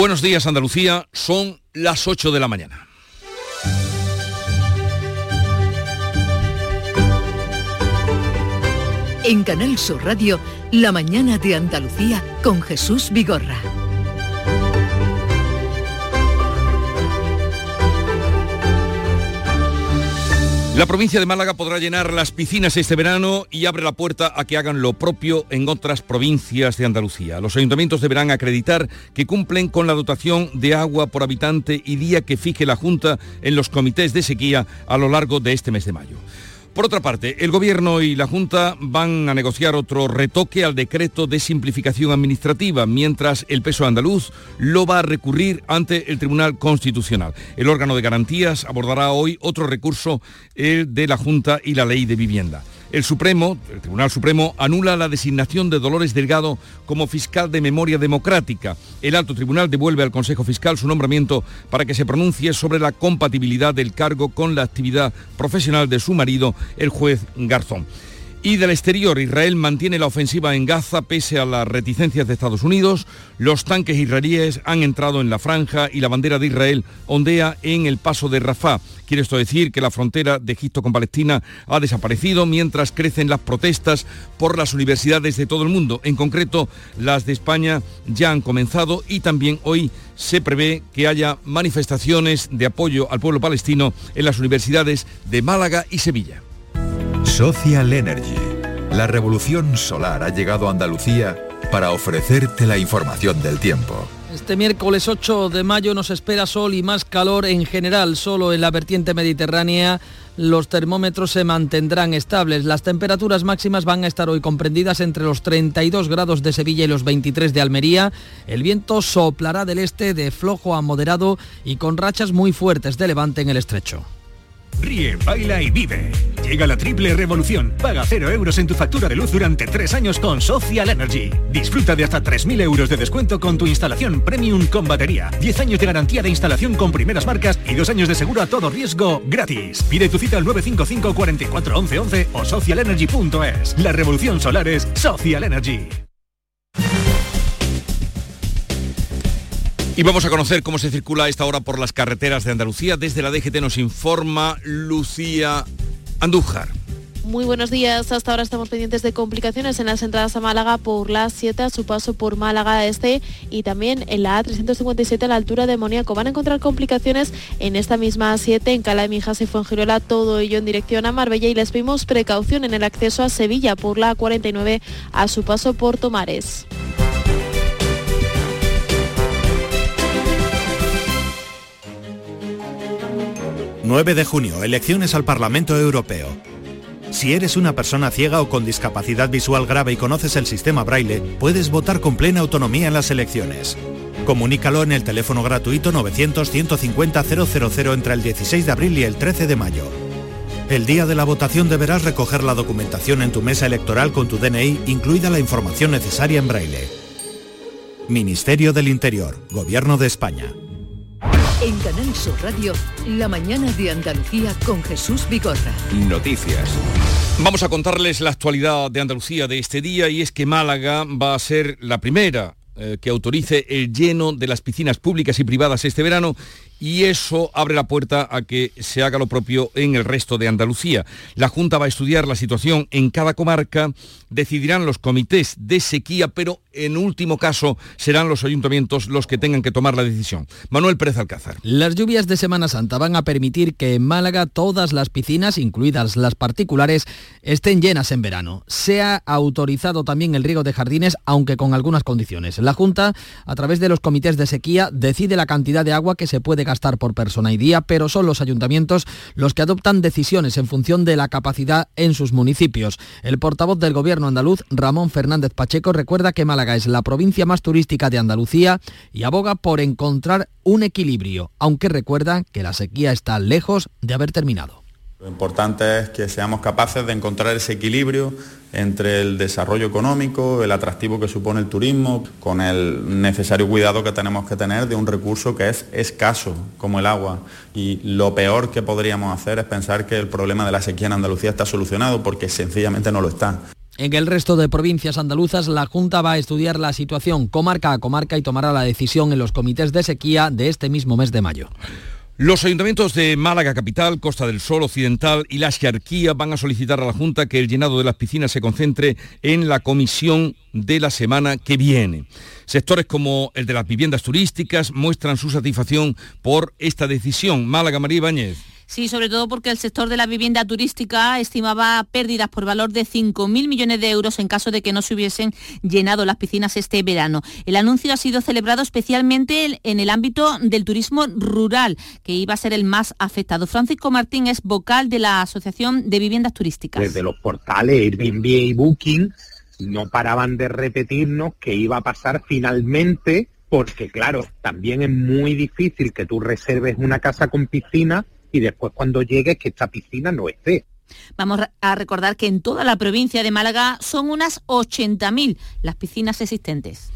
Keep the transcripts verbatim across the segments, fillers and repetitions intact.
Buenos días, Andalucía, son las ocho de la mañana. En Canal Sur Radio, La mañana de Andalucía con Jesús Vigorra. La provincia de Málaga podrá llenar las piscinas este verano y abre la puerta a que hagan lo propio en otras provincias de Andalucía. Los ayuntamientos deberán acreditar que cumplen con la dotación de agua por habitante y día que fije la Junta en los comités de sequía a lo largo de este mes de mayo. Por otra parte, el Gobierno y la Junta van a negociar otro retoque al decreto de simplificación administrativa, mientras el P S O E andaluz lo va a recurrir ante el Tribunal Constitucional. El órgano de garantías abordará hoy otro recurso, el de la Junta y la Ley de Vivienda. El Supremo, el Tribunal Supremo, anula la designación de Dolores Delgado como fiscal de memoria democrática. El Alto Tribunal devuelve al Consejo Fiscal su nombramiento para que se pronuncie sobre la compatibilidad del cargo con la actividad profesional de su marido, el juez Garzón. Y del exterior, Israel mantiene la ofensiva en Gaza pese a las reticencias de Estados Unidos. Los tanques israelíes han entrado en la franja y la bandera de Israel ondea en el paso de Rafah. Quiere esto decir que la frontera de Egipto con Palestina ha desaparecido mientras crecen las protestas por las universidades de todo el mundo. En concreto, las de España ya han comenzado y también hoy se prevé que haya manifestaciones de apoyo al pueblo palestino en las universidades de Málaga y Sevilla. Social Energy. La revolución solar ha llegado a Andalucía para ofrecerte la información del tiempo. Este miércoles ocho de mayo nos espera sol y más calor en general. Solo en la vertiente mediterránea los termómetros se mantendrán estables. Las temperaturas máximas van a estar hoy comprendidas entre los treinta y dos grados de Sevilla y los veintitrés de Almería. El viento soplará del este de flojo a moderado y con rachas muy fuertes de levante en el estrecho. Ríe, baila y vive. Llega la triple revolución. Paga cero euros en tu factura de luz durante tres años con Social Energy. Disfruta de hasta tres mil euros de descuento con tu instalación Premium con batería. diez años de garantía de instalación con primeras marcas y dos años de seguro a todo riesgo gratis. Pide tu cita al nueve cinco cinco, cuatro cuatro, once, once o social energy punto es. La revolución solar es Social Energy. Y vamos a conocer cómo se circula a esta hora por las carreteras de Andalucía. Desde la D G T nos informa Lucía Andújar. Muy buenos días. Hasta ahora estamos pendientes de complicaciones en las entradas a Málaga por la A siete, a su paso por Málaga Este y también en la A trescientos cincuenta y siete a la altura de Moníaco. Van a encontrar complicaciones en esta misma A siete, en Cala de Mijas y Fuengirola, todo ello en dirección a Marbella, y les pedimos precaución en el acceso a Sevilla por la A cuarenta y nueve a su paso por Tomares. nueve de junio, elecciones al Parlamento Europeo. Si eres una persona ciega o con discapacidad visual grave y conoces el sistema Braille, puedes votar con plena autonomía en las elecciones. Comunícalo en el teléfono gratuito novecientos, ciento cincuenta, cero cero cero entre el dieciséis de abril y el trece de mayo. El día de la votación deberás recoger la documentación en tu mesa electoral con tu D N I, incluida la información necesaria en Braille. Ministerio del Interior, Gobierno de España. En Canal Sur Radio, La mañana de Andalucía con Jesús Vigorra. Noticias. Vamos a contarles la actualidad de Andalucía de este día, y es que Málaga va a ser la primera eh, que autorice el lleno de las piscinas públicas y privadas este verano, y eso abre la puerta a que se haga lo propio en el resto de Andalucía. La Junta va a estudiar la situación en cada comarca, decidirán los comités de sequía, pero en último caso serán los ayuntamientos los que tengan que tomar la decisión. Manuel Pérez Alcázar. Las lluvias de Semana Santa van a permitir que en Málaga todas las piscinas, incluidas las particulares, estén llenas en verano. Se ha autorizado también el riego de jardines, aunque con algunas condiciones. La Junta, a través de los comités de sequía, decide la cantidad de agua que se puede gastar por persona y día, pero son los ayuntamientos los que adoptan decisiones en función de la capacidad en sus municipios. El portavoz del Gobierno andaluz, Ramón Fernández Pacheco, recuerda que Málaga es la provincia más turística de Andalucía y aboga por encontrar un equilibrio, aunque recuerda que la sequía está lejos de haber terminado. Lo importante es que seamos capaces de encontrar ese equilibrio entre el desarrollo económico, el atractivo que supone el turismo, con el necesario cuidado que tenemos que tener de un recurso que es escaso, como el agua. Y lo peor que podríamos hacer es pensar que el problema de la sequía en Andalucía está solucionado, porque sencillamente no lo está. En el resto de provincias andaluzas, la Junta va a estudiar la situación comarca a comarca y tomará la decisión en los comités de sequía de este mismo mes de mayo. Los ayuntamientos de Málaga Capital, Costa del Sol Occidental y La Axarquía van a solicitar a la Junta que el llenado de las piscinas se concentre en la comisión de la semana que viene. Sectores como el de las viviendas turísticas muestran su satisfacción por esta decisión. Málaga, María Ibáñez. Sí, sobre todo porque el sector de la vivienda turística estimaba pérdidas por valor de cinco mil millones de euros en caso de que no se hubiesen llenado las piscinas este verano. El anuncio ha sido celebrado especialmente en el ámbito del turismo rural, que iba a ser el más afectado. Francisco Martín es vocal de la Asociación de Viviendas Turísticas. Desde los portales Airbnb y Booking no paraban de repetirnos que iba a pasar finalmente, porque claro, también es muy difícil que tú reserves una casa con piscina y después cuando llegues que esta piscina no esté. Vamos a recordar que en toda la provincia de Málaga son unas ochenta mil las piscinas existentes.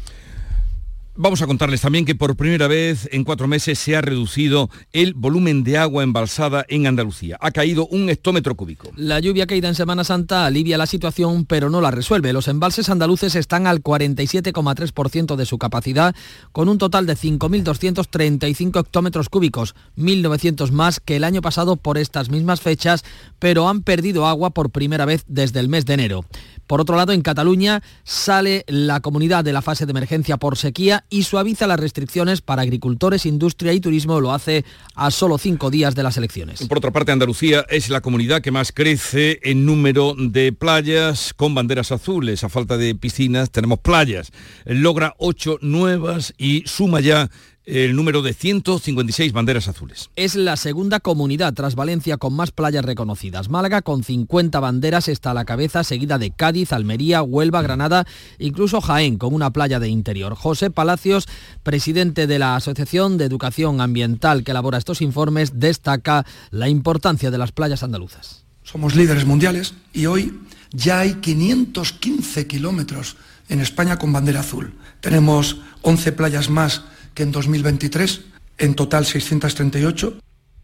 Vamos a contarles también que por primera vez en cuatro meses se ha reducido el volumen de agua embalsada en Andalucía. Ha caído un hectómetro cúbico. La lluvia caída en Semana Santa alivia la situación, pero no la resuelve. Los embalses andaluces están al cuarenta y siete coma tres por ciento de su capacidad, con un total de cinco mil doscientos treinta y cinco hectómetros cúbicos, mil novecientos más que el año pasado por estas mismas fechas, pero han perdido agua por primera vez desde el mes de enero. Por otro lado, en Cataluña sale la comunidad de la fase de emergencia por sequía y suaviza las restricciones para agricultores, industria y turismo. Lo hace a solo cinco días de las elecciones. Por otra parte, Andalucía es la comunidad que más crece en número de playas con banderas azules. A falta de piscinas tenemos playas. Logra ocho nuevas y suma ya el número de ciento cincuenta y seis banderas azules. Es la segunda comunidad tras Valencia con más playas reconocidas. Málaga con cincuenta banderas está a la cabeza, seguida de Cádiz, Almería, Huelva, Granada, incluso Jaén con una playa de interior. José Palacios, presidente de la Asociación de Educación Ambiental que elabora estos informes, destaca la importancia de las playas andaluzas. Somos líderes mundiales y hoy ya hay quinientos quince kilómetros en España con bandera azul. Tenemos once playas más que en dos mil veintitrés, en total seiscientos treinta y ocho.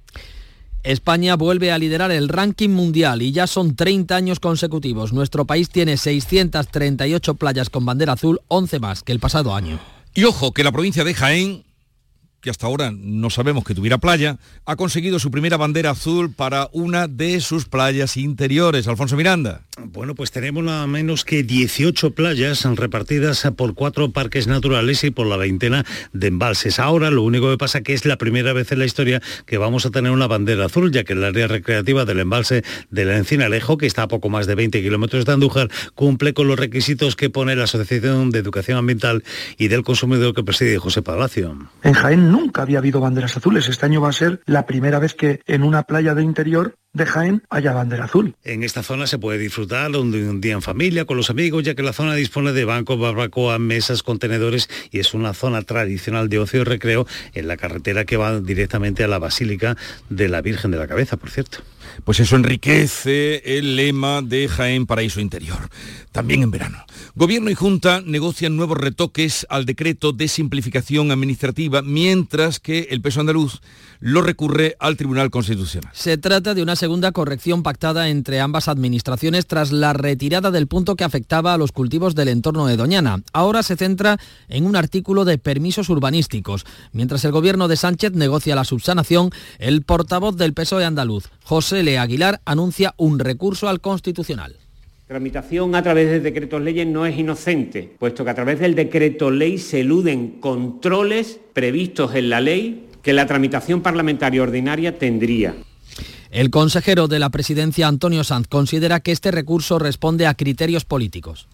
España vuelve a liderar el ranking mundial y ya son treinta años consecutivos. Nuestro país tiene seiscientas treinta y ocho playas con bandera azul, once más que el pasado año. Y ojo, que la provincia de Jaén, que hasta ahora no sabemos que tuviera playa, ha conseguido su primera bandera azul para una de sus playas interiores. Alfonso Miranda. Bueno, pues tenemos nada menos que dieciocho playas repartidas por cuatro parques naturales y por la veintena de embalses. Ahora lo único que pasa que es la primera vez en la historia que vamos a tener una bandera azul, ya que el área recreativa del embalse de la Encinalejo, que está a poco más de veinte kilómetros de Andújar, cumple con los requisitos que pone la Asociación de Educación Ambiental y del Consumidor que preside José Palacio. En Jaén nunca había habido banderas azules. Este año va a ser la primera vez que en una playa de interior de Jaén haya bandera azul. En esta zona se puede disfrutar de un día en familia, con los amigos, ya que la zona dispone de bancos, barbacoa, mesas, contenedores y es una zona tradicional de ocio y recreo en la carretera que va directamente a la Basílica de la Virgen de la Cabeza, por cierto. Pues eso enriquece el lema de Jaén Paraíso Interior, también en verano. Gobierno y Junta negocian nuevos retoques al decreto de simplificación administrativa, mientras que el P S O E andaluz lo recurre al Tribunal Constitucional. Se trata de una segunda corrección pactada entre ambas administraciones tras la retirada del punto que afectaba a los cultivos del entorno de Doñana. Ahora se centra en un artículo de permisos urbanísticos. Mientras el Gobierno de Sánchez negocia la subsanación, el portavoz del P S O E andaluz, José L. Aguilar, anuncia un recurso al Constitucional. Tramitación a través de decretos leyes no es inocente, puesto que a través del decreto ley se eluden controles previstos en la ley que la tramitación parlamentaria ordinaria tendría. El consejero de la Presidencia, Antonio Sanz, considera que este recurso responde a criterios políticos.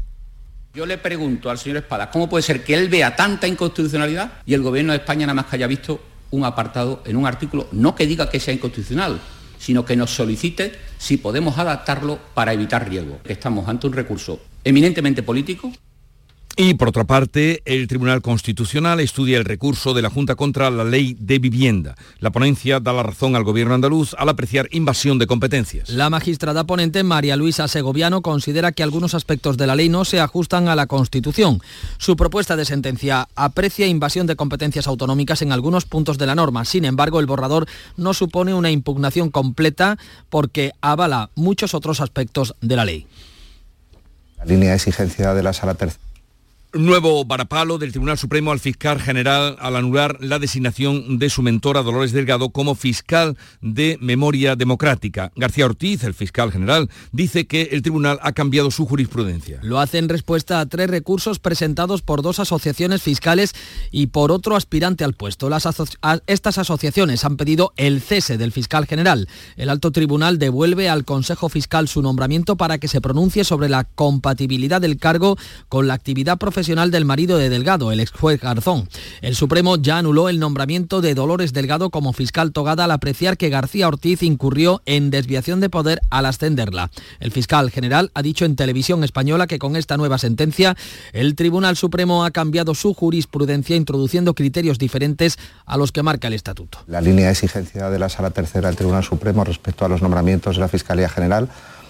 Yo le pregunto al señor Espadas, ¿cómo puede ser que él vea tanta inconstitucionalidad y el Gobierno de España nada más que haya visto un apartado en un artículo, no que diga que sea inconstitucional, sino que nos solicite si podemos adaptarlo para evitar riesgos? Estamos ante un recurso eminentemente político. Y por otra parte, el Tribunal Constitucional estudia el recurso de la Junta contra la Ley de Vivienda. La ponencia da la razón al Gobierno andaluz al apreciar invasión de competencias. La magistrada ponente María Luisa Segoviano considera que algunos aspectos de la ley no se ajustan a la Constitución. Su propuesta de sentencia aprecia invasión de competencias autonómicas en algunos puntos de la norma. Sin embargo, el borrador no supone una impugnación completa porque avala muchos otros aspectos de la ley. La línea de exigencia de la Sala Tercera. Nuevo varapalo del Tribunal Supremo al fiscal general al anular la designación de su mentora Dolores Delgado como fiscal de Memoria Democrática. García Ortiz, el fiscal general, dice que el tribunal ha cambiado su jurisprudencia. Lo hace en respuesta a tres recursos presentados por dos asociaciones fiscales y por otro aspirante al puesto. Las aso- a- estas asociaciones han pedido el cese del fiscal general. El alto tribunal devuelve al Consejo Fiscal su nombramiento para que se pronuncie sobre la compatibilidad del cargo con la actividad profesional del marido de Delgado, el ex juez Garzón. El Supremo ya anuló el nombramiento de Dolores Delgado como fiscal togada al apreciar que García Ortiz incurrió en desviación de poder al ascenderla. El fiscal general ha dicho en Televisión Española que con esta nueva sentencia el Tribunal Supremo ha cambiado su jurisprudencia introduciendo criterios diferentes a los que marca el estatuto. La línea de exigencia de la Sala Tercera del Tribunal Supremo respecto a los nombramientos de la Fiscalía General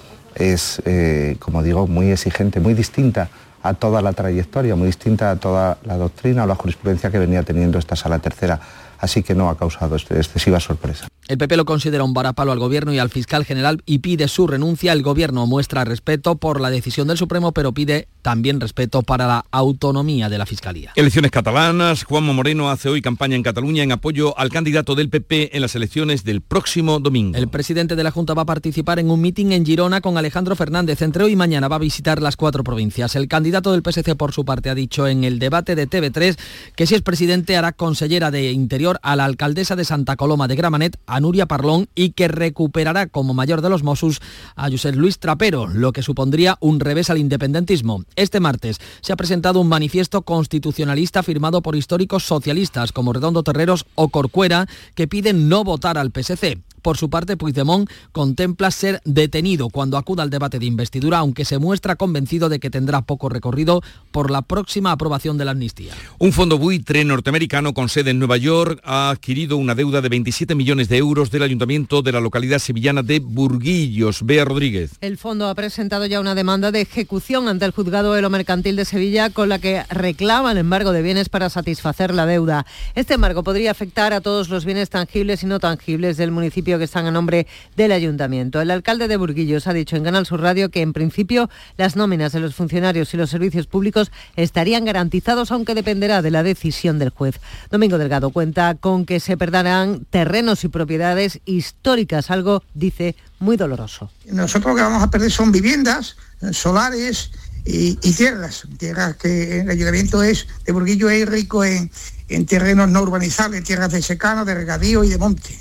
es, eh, como digo, muy exigente, muy distinta a toda la trayectoria, muy distinta a toda la doctrina o la jurisprudencia que venía teniendo esta Sala Tercera. Así que no ha causado excesiva sorpresa. El P P lo considera un varapalo al Gobierno y al fiscal general y pide su renuncia. El Gobierno muestra respeto por la decisión del Supremo, pero pide también respeto para la autonomía de la Fiscalía. Elecciones catalanas. Juanma Moreno hace hoy campaña en Cataluña en apoyo al candidato del P P en las elecciones del próximo domingo. El presidente de la Junta va a participar en un mitin en Girona con Alejandro Fernández. Entre hoy y mañana va a visitar las cuatro provincias. El candidato del P S C, por su parte, ha dicho en el debate de T V tres que si es presidente hará consellera de Interior a la alcaldesa de Santa Coloma de Gramenet, a Núria Parlón, y que recuperará como mayor de los Mossos a José Luis Trapero, lo que supondría un revés al independentismo. Este martes se ha presentado un manifiesto constitucionalista firmado por históricos socialistas como Redondo Terreros o Corcuera, que piden no votar al P S C. Por su parte, Puigdemont contempla ser detenido cuando acuda al debate de investidura, aunque se muestra convencido de que tendrá poco recorrido por la próxima aprobación de la amnistía. Un fondo buitre norteamericano con sede en Nueva York ha adquirido una deuda de veintisiete millones de euros del ayuntamiento de la localidad sevillana de Burguillos. Bea Rodríguez. El fondo ha presentado ya una demanda de ejecución ante el juzgado de lo mercantil de Sevilla con la que reclama el embargo de bienes para satisfacer la deuda. Este embargo podría afectar a todos los bienes tangibles y no tangibles del municipio que están a nombre del ayuntamiento. El alcalde de Burguillos ha dicho en Canal Sur Radio que en principio las nóminas de los funcionarios y los servicios públicos estarían garantizados, aunque dependerá de la decisión del juez. Domingo Delgado cuenta con que se perderán terrenos y propiedades históricas, algo, dice, muy doloroso. Nosotros lo que vamos a perder son viviendas, solares y, y tierras, tierras que el ayuntamiento es de Burguillos es rico en, en terrenos no urbanizables, tierras de secano, de regadío y de monte.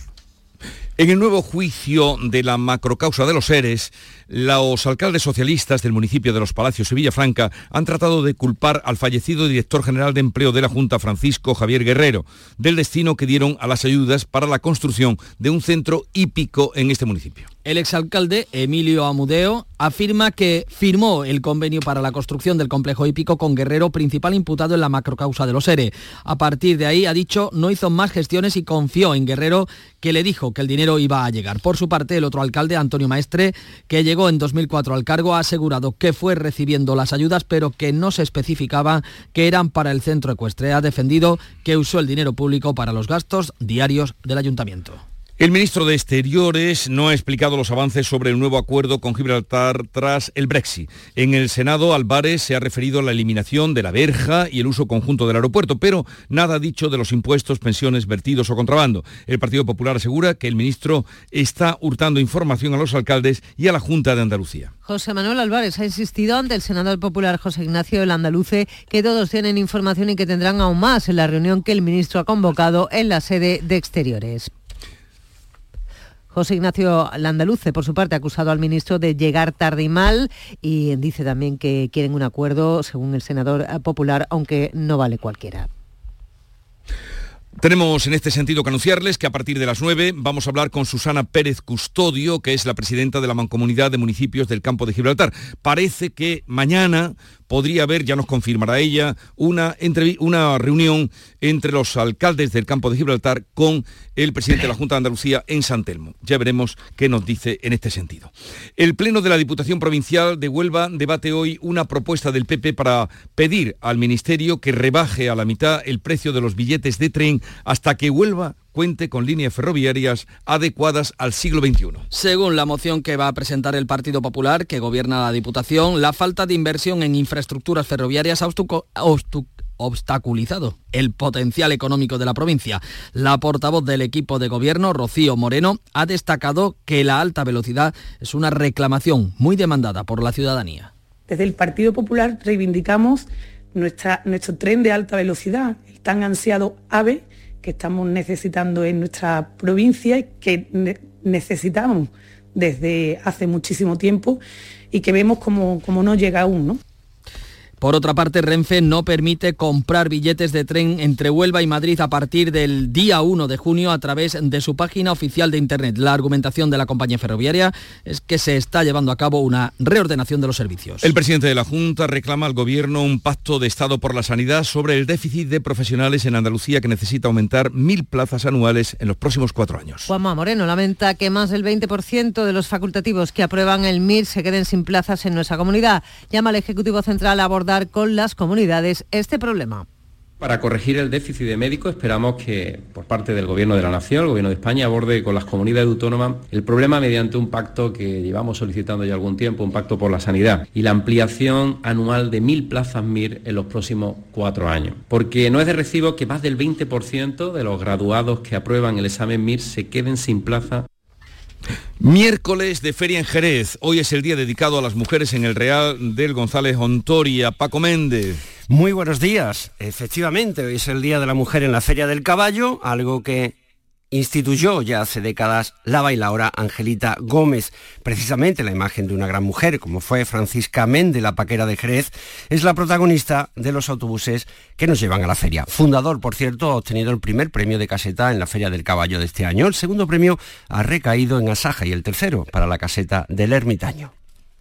En el nuevo juicio de la macrocausa de los ERES, los alcaldes socialistas del municipio de Los Palacios y Villafranca han tratado de culpar al fallecido director general de Empleo de la Junta, Francisco Javier Guerrero, del destino que dieron a las ayudas para la construcción de un centro hípico en este municipio. El exalcalde Emilio Amudeo afirma que firmó el convenio para la construcción del complejo hípico con Guerrero, principal imputado en la macrocausa de los ERE. A partir de ahí, ha dicho, no hizo más gestiones y confió en Guerrero, que le dijo que el dinero iba a llegar. Por su parte, el otro alcalde, Antonio Maestre, que llegó en dos mil cuatro al cargo, ha asegurado que fue recibiendo las ayudas, pero que no se especificaba que eran para el centro ecuestre. Ha defendido que usó el dinero público para los gastos diarios del ayuntamiento. El ministro de Exteriores no ha explicado los avances sobre el nuevo acuerdo con Gibraltar tras el Brexit. En el Senado, Álvarez se ha referido a la eliminación de la verja y el uso conjunto del aeropuerto, pero nada ha dicho de los impuestos, pensiones, vertidos o contrabando. El Partido Popular asegura que el ministro está hurtando información a los alcaldes y a la Junta de Andalucía. José Manuel Álvarez ha insistido ante el senador popular José Ignacio el Andaluce que todos tienen información y que tendrán aún más en la reunión que el ministro ha convocado en la sede de Exteriores. José Ignacio Landaluce, por su parte, ha acusado al ministro de llegar tarde y mal y dice también que quieren un acuerdo, según el senador popular, aunque no vale cualquiera. Tenemos en este sentido que anunciarles que a partir de las nueve vamos a hablar con Susana Pérez Custodio, que es la presidenta de la Mancomunidad de Municipios del Campo de Gibraltar. Parece que mañana podría haber, ya nos confirmará ella, una, entrev- una reunión entre los alcaldes del Campo de Gibraltar con el presidente de la Junta de Andalucía en San Telmo. Ya veremos qué nos dice en este sentido. El Pleno de la Diputación Provincial de Huelva debate hoy una propuesta del P P para pedir al Ministerio que rebaje a la mitad el precio de los billetes de tren hasta que Huelva cuente con líneas ferroviarias adecuadas al siglo veintiuno. Según la moción que va a presentar el Partido Popular, que gobierna la Diputación, la falta de inversión en infraestructuras ferroviarias ha obstuco- obstu- obstaculizado el potencial económico de la provincia. La portavoz del equipo de gobierno, Rocío Moreno, ha destacado que la alta velocidad es una reclamación muy demandada por la ciudadanía. Desde el Partido Popular reivindicamos nuestra, nuestro tren de alta velocidad, el tan ansiado AVE que estamos necesitando en nuestra provincia y que ne- necesitamos desde hace muchísimo tiempo y que vemos como, como no llega aún, ¿no? Por otra parte, Renfe no permite comprar billetes de tren entre Huelva y Madrid a partir del día uno de junio a través de su página oficial de Internet. La argumentación de la compañía ferroviaria es que se está llevando a cabo una reordenación de los servicios. El presidente de la Junta reclama al Gobierno un pacto de Estado por la sanidad sobre el déficit de profesionales en Andalucía, que necesita aumentar mil plazas anuales en los próximos cuatro años. Juanma Moreno lamenta que más del veinte por ciento de los facultativos que aprueban el M I R se queden sin plazas en nuestra comunidad. Llama al Ejecutivo Central a abordar con las comunidades este problema. Para corregir el déficit de médicos esperamos que por parte del Gobierno de la Nación, el Gobierno de España, aborde con las comunidades autónomas el problema mediante un pacto que llevamos solicitando ya algún tiempo, un pacto por la sanidad y la ampliación anual de mil plazas M I R en los próximos cuatro años. Porque no es de recibo que más del veinte por ciento de los graduados que aprueban el examen M I R se queden sin plaza. Miércoles de feria en Jerez. Hoy es el día dedicado a las mujeres en el Real del González Ontoria. Paco Méndez. Muy buenos días. Efectivamente, hoy es el Día de la Mujer en la Feria del Caballo, algo que instituyó ya hace décadas la bailaora Angelita Gómez. Precisamente la imagen de una gran mujer, como fue Francisca Méndez, la paquera de Jerez, es la protagonista de los autobuses que nos llevan a la feria. Fundador, por cierto, ha obtenido el primer premio de caseta en la Feria del Caballo de este año. El segundo premio ha recaído en Asaja y el tercero para la caseta del Ermitaño.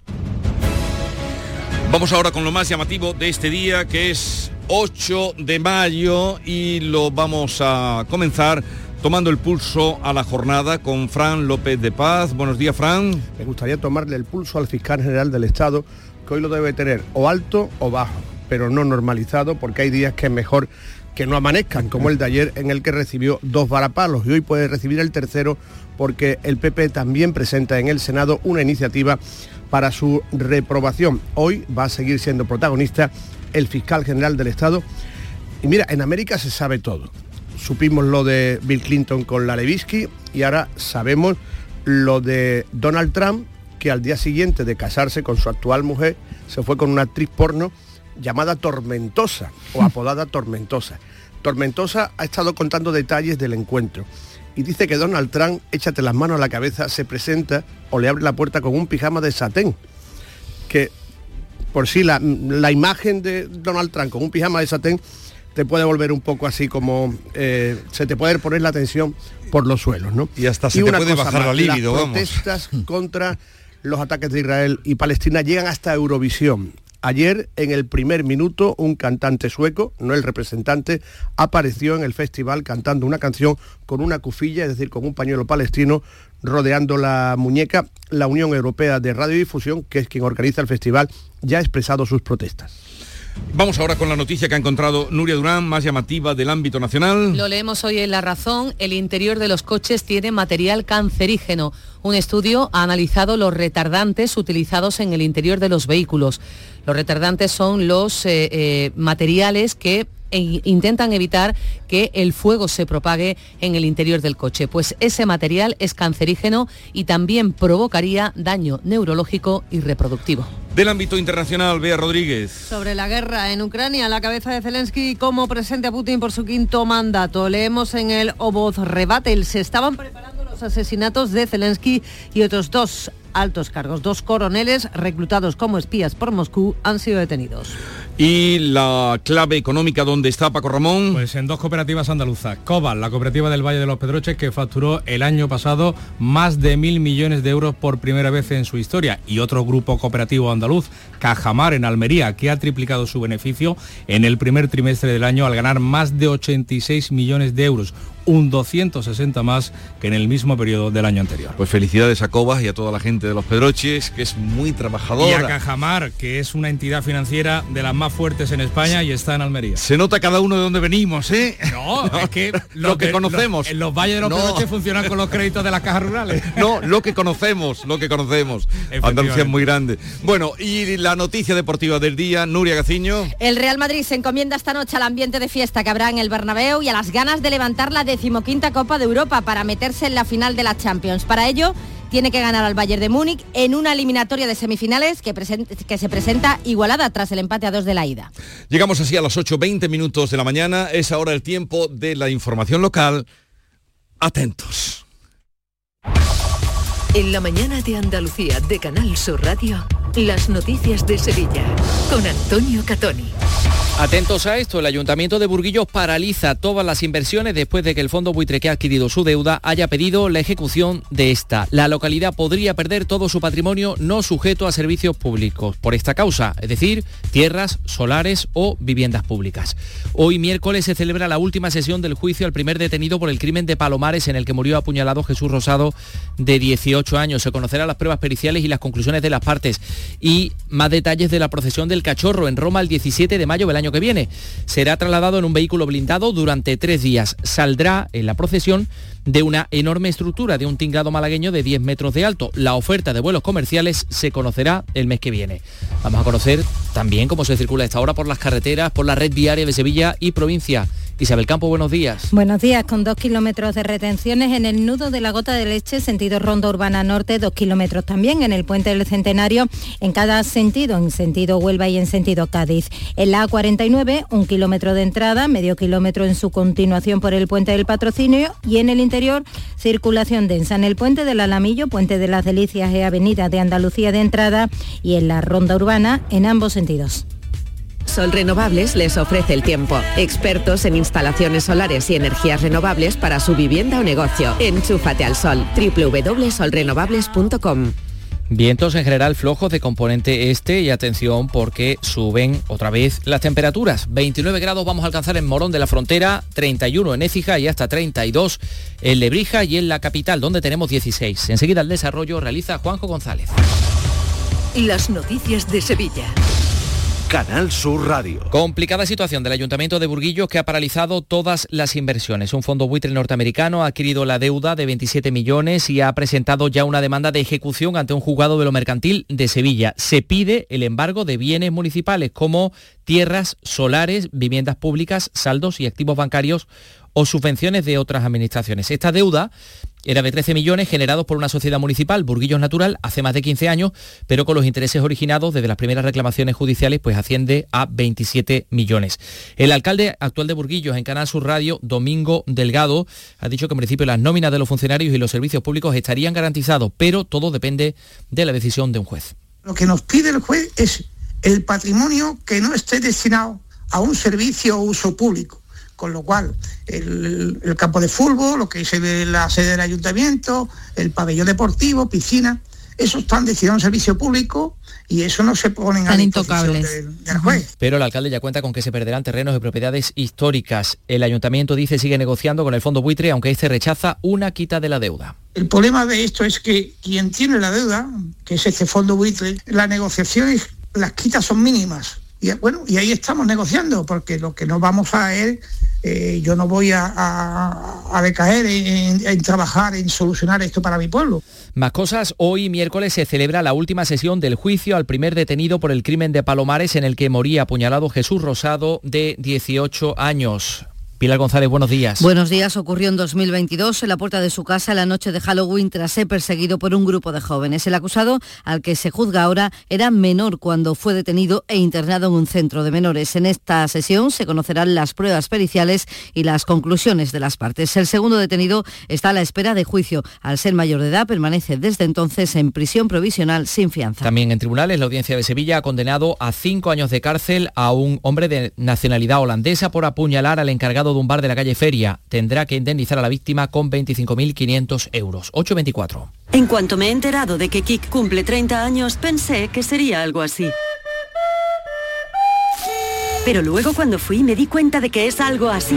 Vamos ahora con lo más llamativo de este día, que es ocho de mayo, y lo vamos a comenzar tomando el pulso a la jornada con Fran López de Paz. Buenos días, Fran. Me gustaría tomarle el pulso al fiscal general del Estado, que hoy lo debe tener o alto o bajo, pero no normalizado, porque hay días que es mejor que no amanezcan, como el de ayer, en el que recibió dos varapalos, y hoy puede recibir el tercero, porque el P P también presenta en el Senado una iniciativa para su reprobación. Hoy va a seguir siendo protagonista el fiscal general del Estado. Y mira, en América se sabe todo. Supimos lo de Bill Clinton con la Levinsky y ahora sabemos lo de Donald Trump, que al día siguiente de casarse con su actual mujer se fue con una actriz porno llamada Tormentosa o apodada Tormentosa. Tormentosa ha estado contando detalles del encuentro y dice que Donald Trump, échate las manos a la cabeza, se presenta o le abre la puerta con un pijama de satén, que por sí la, la imagen de Donald Trump con un pijama de satén te puede volver un poco así como, eh, se te puede poner la tensión por los suelos, ¿no? Y hasta se y te puede bajar la libido, las vamos. Protestas contra los ataques de Israel y Palestina llegan hasta Eurovisión. Ayer, en el primer minuto, un cantante sueco, no el representante, apareció en el festival cantando una canción con una cufilla, es decir, con un pañuelo palestino rodeando la muñeca. La Unión Europea de Radiodifusión, que es quien organiza el festival, ya ha expresado sus protestas. Vamos ahora con la noticia que ha encontrado Nuria Durán, más llamativa del ámbito nacional. Lo leemos hoy en La Razón. El interior de los coches tiene material cancerígeno. Un estudio ha analizado los retardantes utilizados en el interior de los vehículos. Los retardantes son los eh, eh, materiales que e intentan evitar que el fuego se propague en el interior del coche. Pues ese material es cancerígeno y también provocaría daño neurológico y reproductivo. Del ámbito internacional, Bea Rodríguez. Sobre la guerra en Ucrania, la cabeza de Zelensky como presente a Putin por su quinto mandato. Leemos en el Obozrevatel, se estaban preparando los asesinatos de Zelensky y otros dos altos cargos. Dos coroneles reclutados como espías por Moscú han sido detenidos. Y la clave económica, ¿dónde está, Paco Ramón? Pues en dos cooperativas andaluzas. Cobal, la cooperativa del Valle de los Pedroches, que facturó el año pasado más de mil millones de euros por primera vez en su historia. Y otro grupo cooperativo andaluz, Cajamar, en Almería, que ha triplicado su beneficio en el primer trimestre del año al ganar más de ochenta y seis millones de euros. Un doscientos sesenta más que en el mismo periodo del año anterior. Pues felicidades a Cobas y a toda la gente de los Pedroches, que es muy trabajadora. Y a Cajamar, que es una entidad financiera de las más más fuertes en España y está en Almería. Se nota cada uno de dónde venimos, ¿eh? No, no es que lo que de, conocemos. Lo, en los valles de los no. Pedroches funcionan con los créditos de las cajas rurales. No, lo que conocemos, lo que conocemos. Andalucía es muy grande. Bueno, y la noticia deportiva del día, Nuria Gaciño. El Real Madrid se encomienda esta noche al ambiente de fiesta que habrá en el Bernabéu y a las ganas de levantar la decimoquinta Copa de Europa para meterse en la final de la Champions. Para ello, tiene que ganar al Bayern de Múnich en una eliminatoria de semifinales que, que se presenta igualada tras el empate a dos de la ida. Llegamos así a las ocho veinte minutos de la mañana. Es ahora el tiempo de la información local. Atentos. En la mañana de Andalucía de Canal Sur Radio, las noticias de Sevilla con Antonio Catoni. Atentos a esto, el Ayuntamiento de Burguillos paraliza todas las inversiones después de que el fondo buitre que ha adquirido su deuda haya pedido la ejecución de esta. La localidad podría perder todo su patrimonio no sujeto a servicios públicos por esta causa, es decir, tierras, solares o viviendas públicas. Hoy miércoles se celebra la última sesión del juicio al primer detenido por el crimen de Palomares en el que murió apuñalado Jesús Rosado, de dieciocho años. Se conocerán las pruebas periciales y las conclusiones de las partes y más detalles de la procesión del Cachorro en Roma el diecisiete de mayo del año que viene. Será trasladado en un vehículo blindado durante tres días. Saldrá en la procesión de una enorme estructura de un tinglado malagueño de diez metros de alto. La oferta de vuelos comerciales se conocerá el mes que viene. Vamos a conocer también cómo se circula a esta hora por las carreteras, por la red viaria de Sevilla y provincia. Isabel Campo, buenos días. Buenos días, con dos kilómetros de retenciones en el nudo de la Gota de Leche, sentido Ronda Urbana Norte, dos kilómetros también en el Puente del Centenario, en cada sentido, en sentido Huelva y en sentido Cádiz. En la A cuarenta y nueve, un kilómetro de entrada, medio kilómetro en su continuación por el Puente del Patrocinio y en el interior, circulación densa en el Puente del Alamillo, Puente de las Delicias y Avenida de Andalucía de entrada y en la Ronda Urbana en ambos sentidos. Sol Renovables les ofrece el tiempo. Expertos en instalaciones solares y energías renovables para su vivienda o negocio. Enchúfate al sol. doble u doble u doble punto sol renovables punto com. Vientos en general flojos de componente este y atención porque suben otra vez las temperaturas. veintinueve grados vamos a alcanzar en Morón de la Frontera, treinta y uno en Écija y hasta treinta y dos en Lebrija y en la capital donde tenemos dieciséis. Enseguida el desarrollo realiza Juanjo González. Las noticias de Sevilla. Canal Sur Radio. Complicada situación del Ayuntamiento de Burguillos que ha paralizado todas las inversiones. Un fondo buitre norteamericano ha adquirido la deuda de veintisiete millones y ha presentado ya una demanda de ejecución ante un juzgado de lo mercantil de Sevilla. Se pide el embargo de bienes municipales como tierras, solares, viviendas públicas, saldos y activos bancarios o subvenciones de otras administraciones. Esta deuda era de trece millones generados por una sociedad municipal, Burguillos Natural, hace más de quince años, pero con los intereses originados desde las primeras reclamaciones judiciales, pues asciende a veintisiete millones. El alcalde actual de Burguillos en Canal Sur Radio, Domingo Delgado, ha dicho que en principio las nóminas de los funcionarios y los servicios públicos estarían garantizados, pero todo depende de la decisión de un juez. Lo que nos pide el juez es el patrimonio que no esté destinado a un servicio o uso público. Con lo cual, el, el campo de fútbol, lo que es la sede del ayuntamiento, el pabellón deportivo, piscina, eso están destinados a un servicio público y eso no se ponen a disposición del, del juez. Pero el alcalde ya cuenta con que se perderán terrenos de propiedades históricas. El ayuntamiento dice sigue negociando con el fondo buitre, aunque este rechaza una quita de la deuda. El problema de esto es que quien tiene la deuda, que es este fondo buitre, las negociaciones, las quitas son mínimas. Y bueno, y ahí estamos negociando, porque lo que no vamos a es, eh, yo no voy a, a, a decaer en, en trabajar, en solucionar esto para mi pueblo. Más cosas, hoy miércoles se celebra la última sesión del juicio al primer detenido por el crimen de Palomares en el que moría apuñalado Jesús Rosado, de dieciocho años. Pilar González, buenos días. Buenos días. Ocurrió en dos mil veintidós en la puerta de su casa la noche de Halloween tras ser perseguido por un grupo de jóvenes. El acusado, al que se juzga ahora, era menor cuando fue detenido e internado en un centro de menores. En esta sesión se conocerán las pruebas periciales y las conclusiones de las partes. El segundo detenido está a la espera de juicio. Al ser mayor de edad, permanece desde entonces en prisión provisional sin fianza. También en tribunales, la Audiencia de Sevilla ha condenado a cinco años de cárcel a un hombre de nacionalidad holandesa por apuñalar al encargado de un bar de la calle Feria. Tendrá que indemnizar a la víctima con veinticinco mil quinientos euros. ocho veinticuatro. En cuanto me he enterado de que Kik cumple treinta años, pensé que sería algo así. Pero luego cuando fui me di cuenta de que es algo así.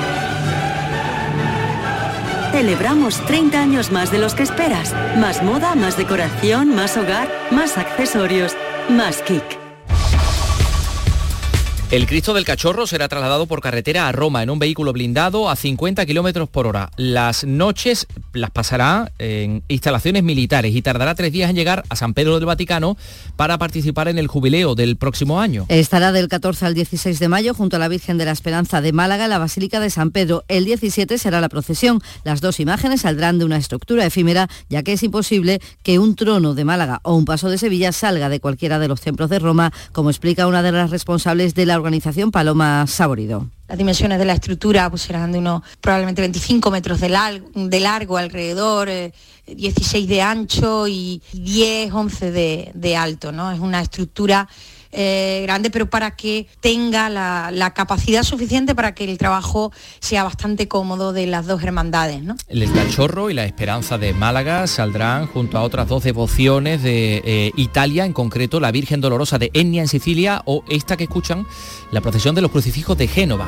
Celebramos treinta años más de los que esperas. Más moda, más decoración, más hogar, más accesorios, más Kik. El Cristo del Cachorro será trasladado por carretera a Roma en un vehículo blindado a cincuenta kilómetros por hora. Las noches las pasará en instalaciones militares y tardará tres días en llegar a San Pedro del Vaticano para participar en el jubileo del próximo año. Estará del catorce al dieciséis de mayo junto a la Virgen de la Esperanza de Málaga en la Basílica de San Pedro. El diecisiete será la procesión. Las dos imágenes saldrán de una estructura efímera, ya que es imposible que un trono de Málaga o un paso de Sevilla salga de cualquiera de los templos de Roma, como explica una de las responsables de la organización, Paloma Saborido. Las dimensiones de la estructura pues serán de unos probablemente veinticinco metros de largo, de largo alrededor, eh, dieciséis de ancho y diez, once de, de alto, ¿no? Es una estructura eh, grande, pero para que tenga la, la capacidad suficiente para que el trabajo sea bastante cómodo de las dos hermandades, ¿no? El Cachorro y la Esperanza de Málaga saldrán junto a otras dos devociones de eh, Italia, en concreto la Virgen Dolorosa de Ennia en Sicilia o esta que escuchan, la procesión de los crucifijos de Génova.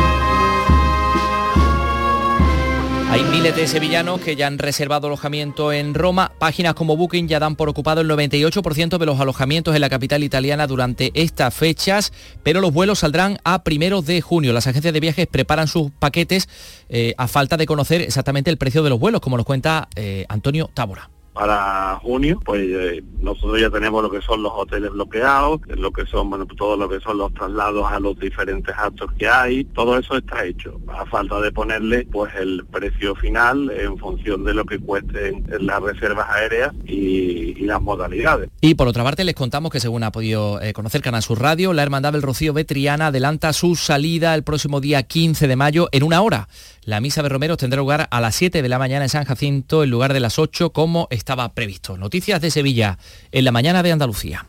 Hay miles de sevillanos que ya han reservado alojamiento en Roma. Páginas como Booking ya dan por ocupado el noventa y ocho por ciento de los alojamientos en la capital italiana durante estas fechas, pero los vuelos saldrán a primeros de junio. Las agencias de viajes preparan sus paquetes eh, a falta de conocer exactamente el precio de los vuelos, como nos cuenta eh, Antonio Tábora. Para junio, pues eh, nosotros ya tenemos lo que son los hoteles bloqueados, lo que son, bueno, todo lo que son los traslados a los diferentes actos que hay, todo eso está hecho. A falta de ponerle, pues, el precio final en función de lo que cuesten las reservas aéreas y, y las modalidades. Y por otra parte, les contamos que según ha podido eh, conocer Canal Sur Radio, la Hermandad del Rocío de Triana adelanta su salida el próximo día quince de mayo en una hora. La misa de romeros tendrá lugar a las siete de la mañana en San Jacinto, en lugar de las ocho, como estaba previsto. Noticias de Sevilla, en la mañana de Andalucía.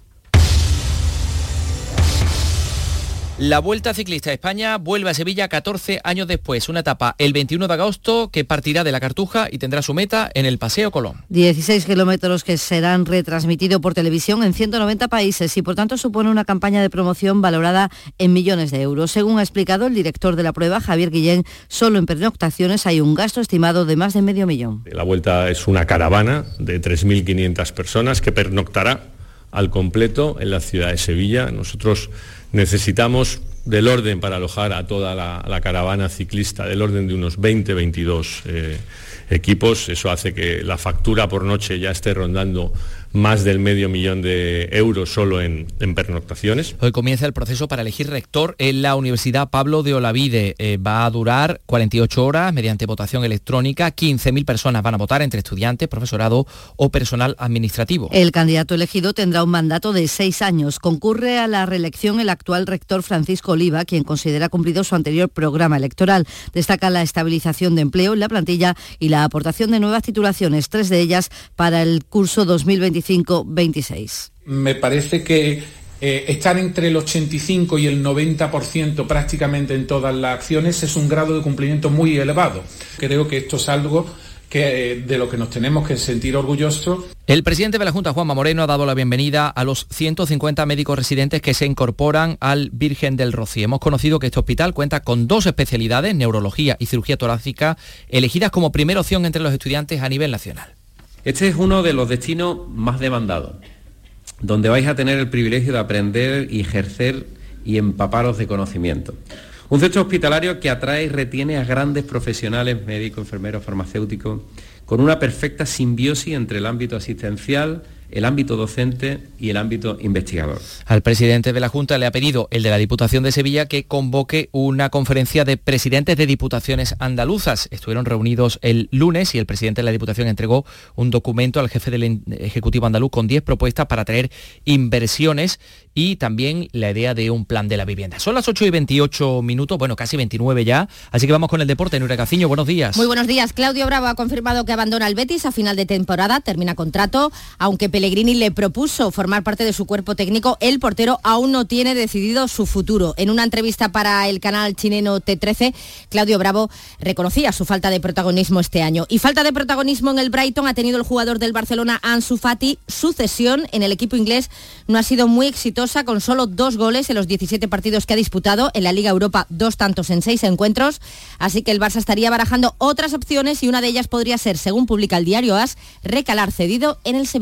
La Vuelta Ciclista a España vuelve a Sevilla catorce años después. Una etapa el veintiuno de agosto que partirá de la Cartuja y tendrá su meta en el Paseo Colón. dieciséis kilómetros que serán retransmitidos por televisión en ciento noventa países y por tanto supone una campaña de promoción valorada en millones de euros. Según ha explicado el director de la prueba, Javier Guillén, solo en pernoctaciones hay un gasto estimado de más de medio millón. La Vuelta es una caravana de tres mil quinientas personas que pernoctará al completo en la ciudad de Sevilla. Nosotros necesitamos del orden para alojar a toda la, la caravana ciclista, del orden de unos veinte, veintidós eh, equipos. Eso hace que la factura por noche ya esté rondando más del medio millón de euros solo en, en pernoctaciones. Hoy comienza el proceso para elegir rector en la Universidad Pablo de Olavide. Eh, va a durar cuarenta y ocho horas mediante votación electrónica. quince mil personas van a votar entre estudiantes, profesorado o personal administrativo. El candidato elegido tendrá un mandato de seis años. Concurre a la reelección el actual rector Francisco Oliva, quien considera cumplido su anterior programa electoral. Destaca la estabilización de empleo en la plantilla y la aportación de nuevas titulaciones, tres de ellas para el curso dos mil veinticinco veintiséis. Me parece que eh, estar entre el ochenta y cinco y el noventa por ciento prácticamente en todas las acciones es un grado de cumplimiento muy elevado. Creo que esto es algo que, eh, de lo que nos tenemos que sentir orgullosos. El presidente de la Junta, Juanma Moreno, ha dado la bienvenida a los ciento cincuenta médicos residentes que se incorporan al Virgen del Rocío. Hemos conocido que este hospital cuenta con dos especialidades, neurología y cirugía torácica, elegidas como primera opción entre los estudiantes a nivel nacional. Este es uno de los destinos más demandados, donde vais a tener el privilegio de aprender y ejercer y empaparos de conocimiento. Un centro hospitalario que atrae y retiene a grandes profesionales, médicos, enfermeros, farmacéuticos, con una perfecta simbiosis entre el ámbito asistencial, el ámbito docente y el ámbito investigador. Al presidente de la Junta le ha pedido el de la Diputación de Sevilla que convoque una conferencia de presidentes de diputaciones andaluzas. Estuvieron reunidos el lunes y el presidente de la Diputación entregó un documento al jefe del Ejecutivo andaluz con diez propuestas para atraer inversiones y también la idea de un plan de la vivienda. Son las ocho y veintiocho minutos, bueno, casi veintinueve ya, así que vamos con el deporte. Nuria Caciño, buenos días. Muy buenos días. Claudio Bravo ha confirmado que abandona el Betis a final de temporada, termina contrato, aunque Pellegrini le propuso formar parte de su cuerpo técnico, el portero aún no tiene decidido su futuro. En una entrevista para el canal chileno T trece, Claudio Bravo reconocía su falta de protagonismo este año. Y falta de protagonismo en el Brighton ha tenido el jugador del Barcelona, Ansu Fati. Su cesión en el equipo inglés no ha sido muy exitosa, con solo dos goles en los diecisiete partidos que ha disputado. En la Liga Europa, dos tantos en seis encuentros. Así que el Barça estaría barajando otras opciones y una de ellas podría ser, según publica el diario AS, recalar cedido en el Sevilla.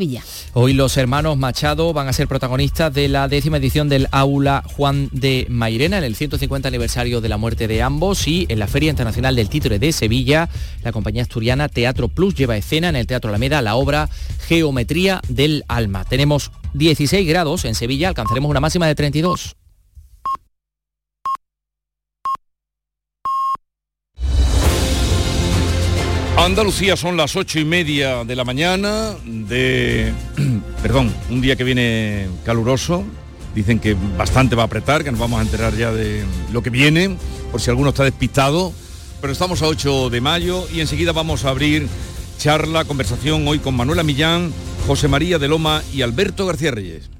Hoy los hermanos Machado van a ser protagonistas de la décima edición del Aula Juan de Mairena, en el ciento cincuenta aniversario de la muerte de ambos, y en la Feria Internacional del Títere de Sevilla, la compañía asturiana Teatro Plus lleva a escena en el Teatro Alameda la obra Geometría del Alma. Tenemos dieciséis grados en Sevilla, alcanzaremos una máxima de treinta y dos. Andalucía, son las ocho y media de la mañana de... perdón, un día que viene caluroso. Dicen que bastante va a apretar, que nos vamos a enterar ya de lo que viene, por si alguno está despistado. Pero estamos a ocho de mayo y enseguida vamos a abrir charla, conversación hoy con Manuela Millán, José María de Loma y Alberto García Reyes.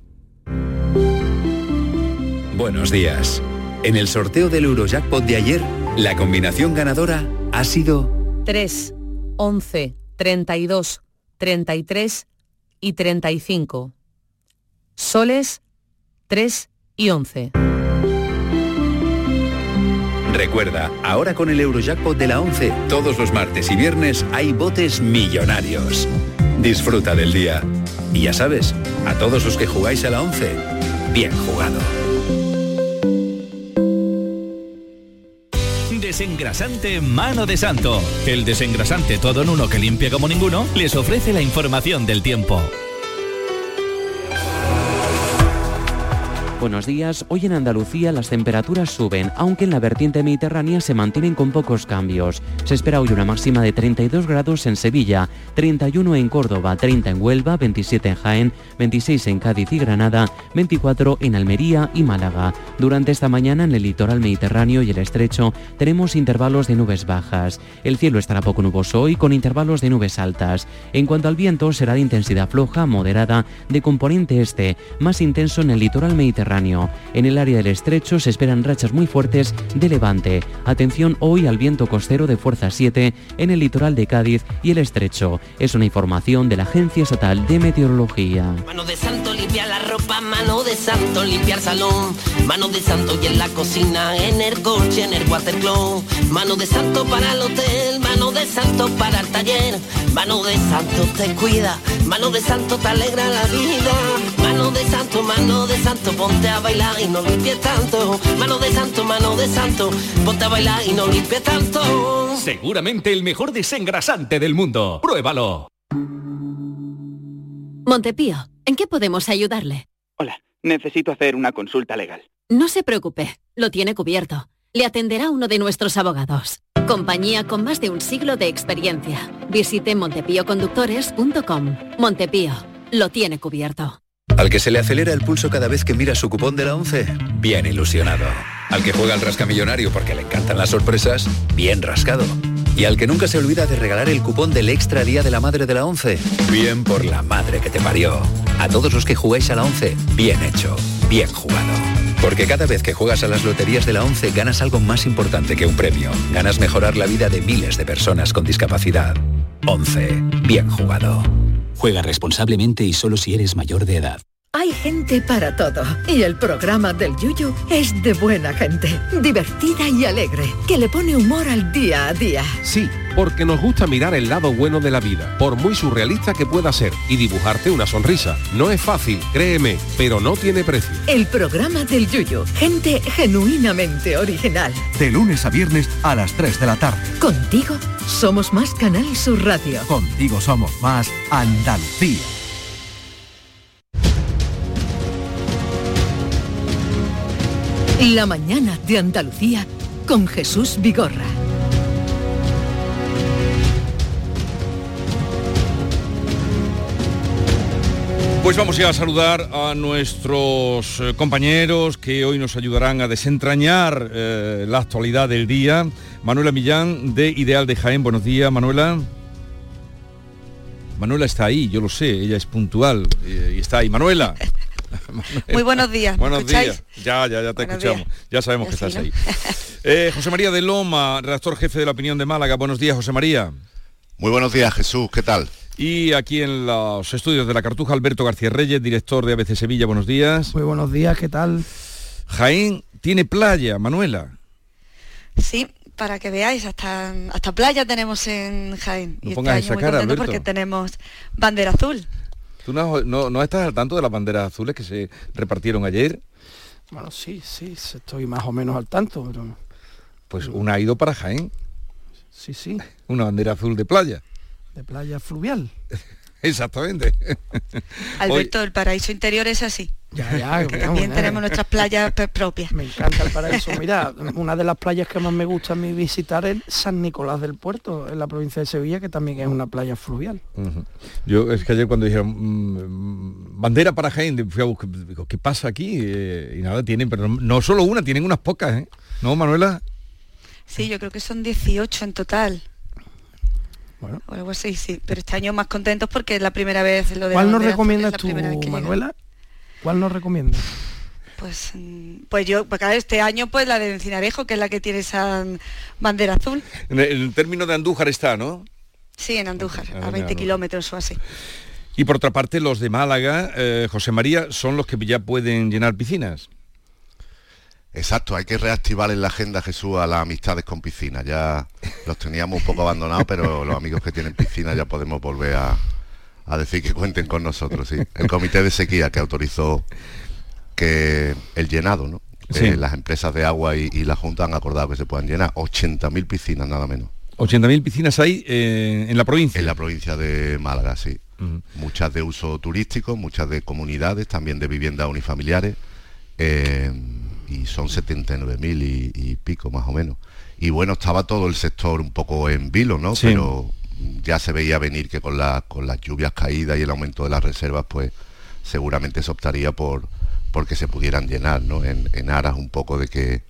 Buenos días. En el sorteo del Eurojackpot de ayer, la combinación ganadora ha sido tres, once, treinta y dos, treinta y tres y treinta y cinco. Soles, tres y once. Recuerda, ahora con el Eurojackpot de la once, todos los martes y viernes hay botes millonarios. Disfruta del día. Y ya sabes, a todos los que jugáis a la once, bien jugado. Desengrasante Mano de Santo. El desengrasante todo en uno que limpia como ninguno les ofrece la información del tiempo. Buenos días. Hoy en Andalucía las temperaturas suben, aunque en la vertiente mediterránea se mantienen con pocos cambios. Se espera hoy una máxima de treinta y dos grados en Sevilla, treinta y uno en Córdoba, treinta en Huelva, veintisiete en Jaén, veintiséis en Cádiz y Granada, veinticuatro en Almería y Málaga. Durante esta mañana en el litoral mediterráneo y el estrecho tenemos intervalos de nubes bajas. El cielo estará poco nuboso hoy con intervalos de nubes altas. En cuanto al viento, será de intensidad floja, moderada, de componente este, más intenso en el litoral mediterráneo. En el área del estrecho se esperan rachas muy fuertes de levante. Atención hoy al viento costero de fuerza siete en el litoral de Cádiz y el estrecho. Es una información de la Agencia Estatal de Meteorología. Mano de santo limpia la ropa, mano de santo limpiar salón, mano de santo y en la cocina, en el coche, en el watercloak, mano de santo para el hotel, mano de santo para el taller, mano de santo te cuida, mano de santo te alegra la vida, mano de santo, mano de santo, ponte a bailar y no limpies tanto, mano de santo, mano de santo, ponte a bailar y no limpies tanto. Seguramente el mejor desengrasante del mundo. Pruébalo. Montepío, ¿en qué podemos ayudarle? Hola, necesito hacer una consulta legal. No se preocupe, lo tiene cubierto. Le atenderá uno de nuestros abogados. Compañía con más de un siglo de experiencia. Visite montepío conductores punto com. Montepío, lo tiene cubierto. Al que se le acelera el pulso cada vez que mira su cupón de la once, bien ilusionado. Al que juega al rascamillonario porque le encantan las sorpresas, bien rascado. Y al que nunca se olvida de regalar el cupón del Extra Día de la Madre de la once, bien por la madre que te parió. A todos los que jugáis a la once, bien hecho, bien jugado. Porque cada vez que juegas a las loterías de la once ganas algo más importante que un premio. Ganas mejorar la vida de miles de personas con discapacidad. once, bien jugado. Juega responsablemente y solo si eres mayor de edad. Hay gente para todo y el programa del Yuyu es de buena gente, divertida y alegre, que le pone humor al día a día. Sí, porque nos gusta mirar el lado bueno de la vida, por muy surrealista que pueda ser, y dibujarte una sonrisa. No es fácil, créeme, pero no tiene precio. El programa del Yuyu, gente genuinamente original. De lunes a viernes a las tres de la tarde. Contigo somos más Canal Sur Radio. Contigo somos más Andalucía. La mañana de Andalucía con Jesús Vigorra. Pues vamos ya a saludar a nuestros eh, compañeros que hoy nos ayudarán a desentrañar eh, la actualidad del día. Manuela Millán, de Ideal de Jaén. Buenos días, Manuela. Manuela está ahí, yo lo sé, ella es puntual eh, y está ahí. Manuela. Manuela. Muy buenos días. Buenos días. Ya, ya, ya te buenos escuchamos. Días. Ya sabemos ya que estás sí, ¿no? ahí. Eh, José María de Loma, redactor jefe de La Opinión de Málaga. Buenos días, José María. Muy buenos días, Jesús. ¿Qué tal? Y aquí en los estudios de La Cartuja, Alberto García Reyes, director de A B C Sevilla. Buenos días. Muy buenos días, ¿qué tal? Jaén tiene playa, Manuela. Sí, para que veáis, hasta, hasta playa tenemos en Jaén. No y pongas este año esa muy cara, contento Alberto. Porque tenemos bandera azul. ¿Tú no, no, no estás al tanto de las banderas azules que se repartieron ayer? Bueno, sí, sí, estoy más o menos al tanto, pero... Pues una ha ido para Jaén. Sí, sí. Una bandera azul de playa. De playa fluvial. Exactamente. Alberto, Hoy... el paraíso interior es así. Ya, ya. Que también bueno, tenemos nuestras playas propias. Me encanta el paraíso. Mira, una de las playas que más me gusta a mí visitar es San Nicolás del Puerto, en la provincia de Sevilla, que también es una playa fluvial. Uh-huh. Yo es que ayer cuando dijeron mmm, bandera para Jaén, fui a buscar, digo, ¿qué pasa aquí? Eh, y nada, tienen, pero no, no solo una, tienen unas pocas, ¿eh? ¿No, Manuela? Sí, yo creo que son dieciocho en total. Bueno. O algo así, sí. Pero este año más contentos porque es la primera vez lo de ¿Cuál la nos recomiendas tú, Manuela? ¿Cuál nos recomiendas? Pues, pues yo, pues claro, este año pues la de Encinarejo, que es la que tiene esa bandera azul. En el, en el término de Andújar está, ¿no? Sí, en Andújar, a veinte kilómetros o así. Y por otra parte, los de Málaga, eh, José María, son los que ya pueden llenar piscinas. Exacto, hay que reactivar en la agenda, Jesús, a las amistades con piscina. Ya los teníamos un poco abandonados, pero los amigos que tienen piscina ya podemos volver a, a decir que cuenten con nosotros. ¿Sí? El comité de sequía que autorizó que el llenado, ¿no? Sí. Eh, las empresas de agua y, y la Junta han acordado que se puedan llenar ochenta mil piscinas, nada menos. ochenta mil piscinas hay eh, en la provincia. En la provincia de Málaga, sí. Uh-huh. Muchas de uso turístico, muchas de comunidades, también de viviendas unifamiliares. Eh, y son setenta y nueve mil y, y pico más o menos. Y bueno, estaba todo el sector un poco en vilo, ¿no? Sí. Pero ya se veía venir que con, la, con las lluvias caídas y el aumento de las reservas, pues seguramente se optaría por porque se pudieran llenar, ¿no? En, en aras un poco de que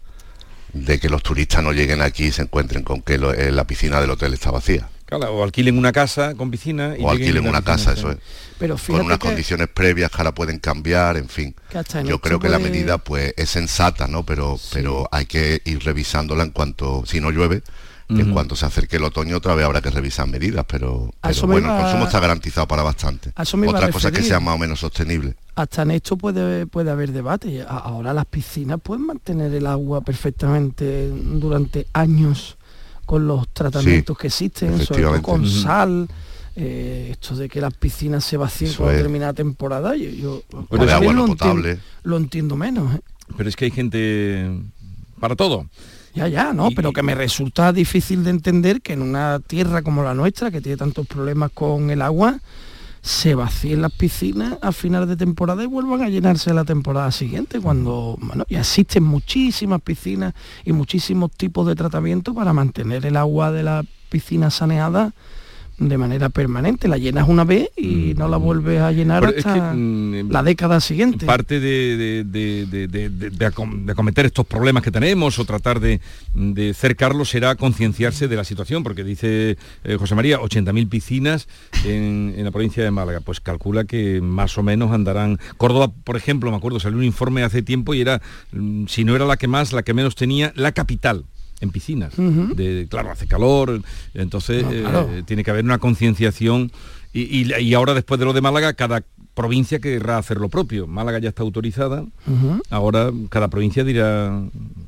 de que los turistas no lleguen aquí y se encuentren con que lo, la piscina del hotel está vacía. Claro, o alquilen una casa con piscina. Y o alquilen una casa, eso es. Pero con unas que... condiciones previas que ahora pueden cambiar, en fin. Yo creo que puede... la medida pues es sensata, ¿no? Pero, sí. pero hay que ir revisándola en cuanto, si no llueve, uh-huh. en cuanto se acerque el otoño otra vez habrá que revisar medidas, pero, pero bueno, iba... el consumo está garantizado para bastante. Otra cosa es que sea más o menos sostenible. Hasta en esto puede, puede haber debate. Ahora las piscinas pueden mantener el agua perfectamente durante años con los tratamientos sí, que existen, sobre todo con uh-huh. sal, eh, esto de que las piscinas se vacíen cuando es. termina temporada, yo, yo pero de agua no lo, potable. Entiendo, lo entiendo menos. ¿eh? Pero es que hay gente para todo. Ya, ya, ¿no? Y, pero que me resulta difícil de entender que en una tierra como la nuestra, que tiene tantos problemas con el agua, se vacíen las piscinas a final de temporada y vuelvan a llenarse la temporada siguiente, cuando bueno, ya existen muchísimas piscinas y muchísimos tipos de tratamiento para mantener el agua de la piscina saneada de manera permanente. La llenas una vez y no la vuelves a llenar Pero hasta es que, mm, la década siguiente. Parte de, de, de, de, de, de, de acometer estos problemas que tenemos o tratar de, de cercarlos será concienciarse de la situación, porque dice eh, José María, ochenta mil piscinas en, en la provincia de Málaga. Pues calcula que más o menos andarán... Córdoba, por ejemplo, me acuerdo, salió un informe hace tiempo y era, si no era la que más, la que menos tenía, la capital. En piscinas, uh-huh. de, claro, hace calor, entonces no, claro. eh, tiene que haber una concienciación y, y, y ahora después de lo de Málaga, cada provincia querrá hacer lo propio. Málaga ya está autorizada, uh-huh. ahora cada provincia dirá,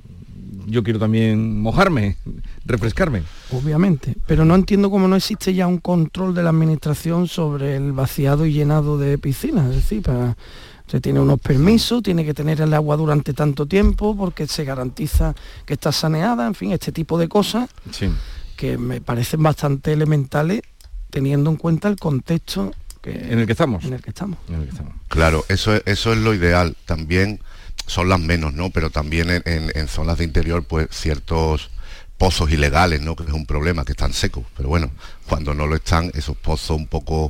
yo quiero también mojarme, refrescarme. Obviamente, pero no entiendo cómo no existe ya un control de la administración sobre el vaciado y llenado de piscinas, es decir, para... Se tiene unos permisos, tiene que tener el agua durante tanto tiempo porque se garantiza que está saneada, en fin, este tipo de cosas sí. que me parecen bastante elementales teniendo en cuenta el contexto que, en el que estamos. En el que estamos. En el que estamos. Claro, eso es, eso es lo ideal. También son las menos, ¿no? Pero también en, en, en zonas de interior, pues ciertos pozos ilegales, ¿no? Que es un problema, que están secos. Pero bueno, cuando no lo están, esos pozos un poco...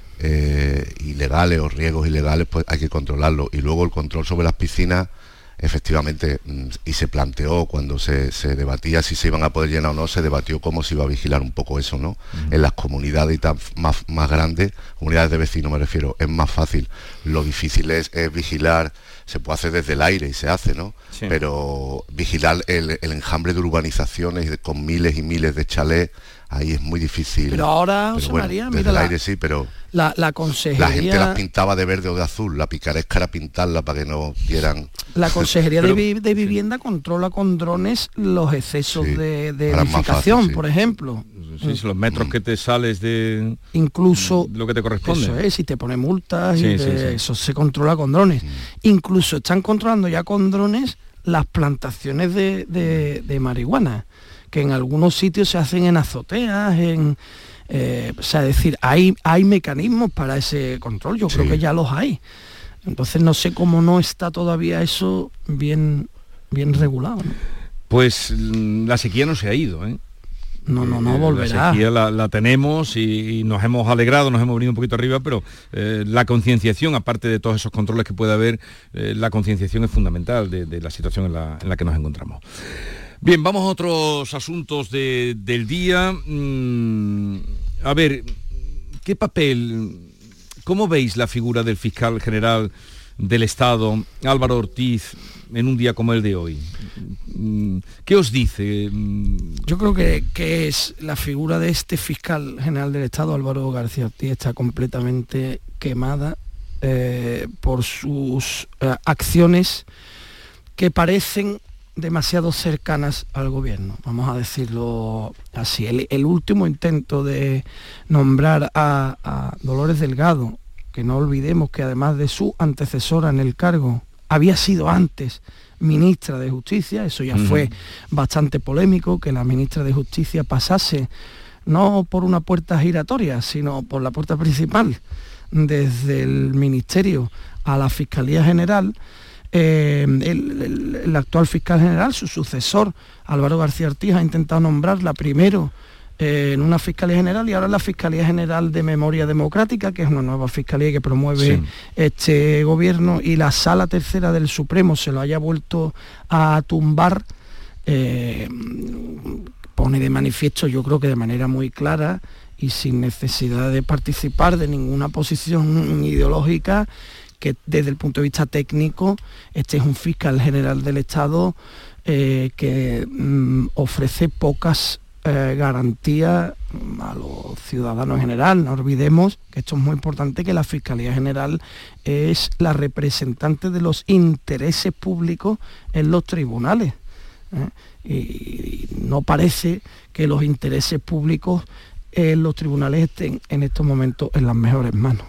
Eh, ilegales o riegos ilegales, pues hay que controlarlo. Y luego el control sobre las piscinas, efectivamente, y se planteó cuando se, se debatía si se iban a poder llenar o no, se debatió cómo se iba a vigilar un poco eso, ¿no? Uh-huh. En las comunidades y tan más, más grandes, comunidades de vecinos me refiero, es más fácil. Lo difícil es, es vigilar, se puede hacer desde el aire y se hace, ¿no? Sí. Pero vigilar el, el enjambre de urbanizaciones con miles y miles de chalés ahí es muy difícil. Pero ahora, José bueno, María, desde mira el la, aire sí, pero la, la consejería... La gente las pintaba de verde o de azul, la picaresca era pintarla para que no dieran... La Consejería pero, de, vi, de Vivienda sí. controla con drones los excesos sí, de, de edificación, fácil, sí. por ejemplo. Sí, sí, los metros mm. que te sales de... Incluso... De lo que te corresponde. Eso es, si te pone multas, sí, y sí, de, sí. eso se controla con drones. Mm. Incluso están controlando ya con drones las plantaciones de, de, de marihuana, que en algunos sitios se hacen en azoteas, en... Eh, o sea, es decir, hay, hay mecanismos para ese control, yo sí. creo que ya los hay. Entonces no sé cómo no está todavía eso bien, bien regulado, ¿no? Pues la sequía no se ha ido, ¿eh? No, no, no volverá. La sequía la, la tenemos y, y nos hemos alegrado, nos hemos venido un poquito arriba, pero eh, la concienciación, aparte de todos esos controles que puede haber, eh, la concienciación es fundamental de, de la situación en la, en la que nos encontramos. Bien, vamos a otros asuntos de, del día. Mm, a ver, ¿qué papel, cómo veis la figura del fiscal general del Estado, Álvaro Ortiz, en un día como el de hoy? ¿Qué os dice? Yo creo que, que es la figura de este fiscal general del Estado, Álvaro García Ortiz, está completamente quemada eh, por sus eh, acciones que parecen demasiado cercanas al gobierno, vamos a decirlo así. El, el último intento de nombrar a, a Dolores Delgado, que no olvidemos que además de su antecesora en el cargo, había sido antes ministra de Justicia, eso ya uh-huh. fue bastante polémico, que la ministra de Justicia pasase no por una puerta giratoria, sino por la puerta principal, desde el Ministerio a la Fiscalía General. Eh, el, el, el actual fiscal general, su sucesor, Álvaro García Ortiz, ha intentado nombrarla primero eh, en una Fiscalía General y ahora en la Fiscalía General de Memoria Democrática, que es una nueva fiscalía que promueve sí. este gobierno, y la Sala Tercera del Supremo se lo haya vuelto a tumbar, eh, pone de manifiesto, yo creo que de manera muy clara y sin necesidad de participar de ninguna posición ideológica, que desde el punto de vista técnico este es un fiscal general del Estado eh, que mm, ofrece pocas eh, garantías a los ciudadanos en general. No olvidemos que esto es muy importante, que la Fiscalía General es la representante de los intereses públicos en los tribunales, ¿eh? y, y no parece que los intereses públicos en los tribunales estén en estos momentos en las mejores manos.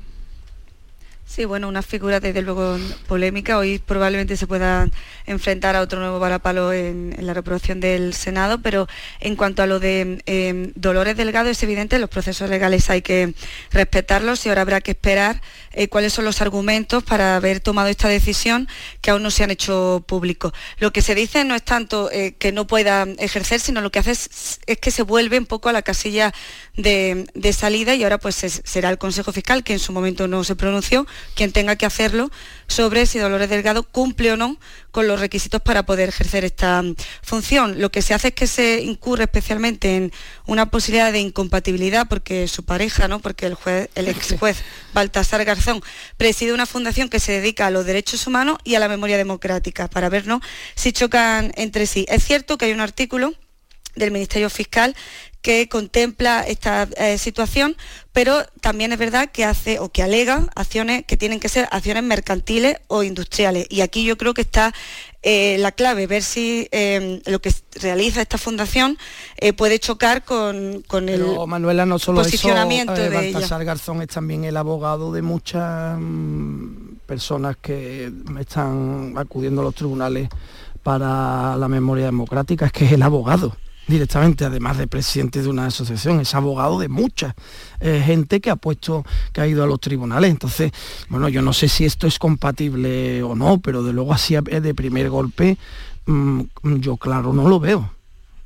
Sí, bueno, una figura desde luego polémica. Hoy probablemente se pueda enfrentar a otro nuevo varapalo en, en la reprobación del Senado, pero en cuanto a lo de eh, Dolores Delgado, es evidente, los procesos legales hay que respetarlos y ahora habrá que esperar eh, cuáles son los argumentos para haber tomado esta decisión, que aún no se han hecho públicos. Lo que se dice no es tanto eh, que no pueda ejercer, sino lo que hace es, es que se vuelve un poco a la casilla de, de salida, y ahora pues es, será el Consejo Fiscal, que en su momento no se pronunció, quien tenga que hacerlo sobre si Dolores Delgado cumple o no con los requisitos para poder ejercer esta función. Lo que se hace es que se incurre especialmente en una posibilidad de incompatibilidad, porque su pareja, ¿no? porque el juez, el ex juez Baltasar Garzón preside una fundación que se dedica a los derechos humanos y a la memoria democrática, para ver, ¿no?, si chocan entre sí. Es cierto que hay un artículo del Ministerio Fiscal que contempla esta eh, situación, pero también es verdad que hace o que alega acciones que tienen que ser acciones mercantiles o industriales. Y aquí yo creo que está eh, la clave, ver si eh, lo que realiza esta fundación eh, puede chocar con, con el pero, Manuela, no solo posicionamiento eso, eh, de Baltasar ella. Garzón es también el abogado de muchas mmm, personas que están acudiendo a los tribunales para la memoria democrática. Es que es el abogado directamente, además de presidente de una asociación, es abogado de mucha eh, gente que ha puesto, que ha ido a los tribunales. Entonces, bueno, yo no sé si esto es compatible o no, pero de luego así de primer golpe, mmm, yo claro no lo veo.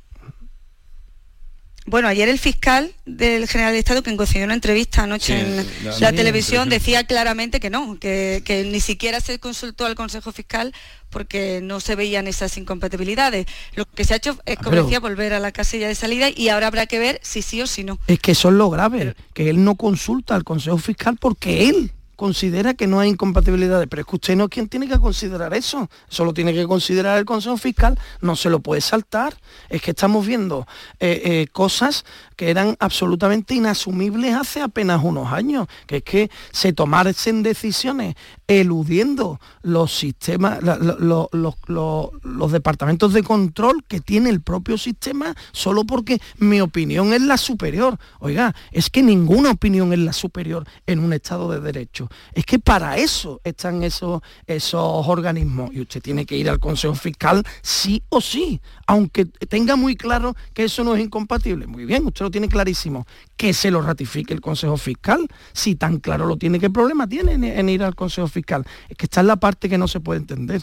Bueno, ayer el fiscal del General de Estado, que concedió una entrevista anoche sí, en la, la sí, televisión, decía claramente que no, que, que ni siquiera se consultó al Consejo Fiscal porque no se veían esas incompatibilidades. Lo que se ha hecho es, como decía, volver a la casilla de salida, y ahora habrá que ver si sí o si no. Es que eso es lo grave, que él no consulta al Consejo Fiscal porque él considera que no hay incompatibilidades, pero es que usted no es quien tiene que considerar eso, eso lo tiene que considerar el Consejo Fiscal, no se lo puede saltar. Es que estamos viendo eh, eh, cosas que eran absolutamente inasumibles hace apenas unos años, que es que se tomasen decisiones eludiendo los sistemas, la, lo, lo, lo, lo, los departamentos de control que tiene el propio sistema, solo porque mi opinión es la superior. Oiga, es que ninguna opinión es la superior en un Estado de Derecho. Es que para eso están esos, esos organismos, y usted tiene que ir al Consejo Fiscal sí o sí, aunque tenga muy claro que eso no es incompatible. Muy bien, usted lo tiene clarísimo, que se lo ratifique el Consejo Fiscal. Si tan claro lo tiene, ¿qué problema tiene en, en ir al Consejo Fiscal? Es que esta es la parte que no se puede entender.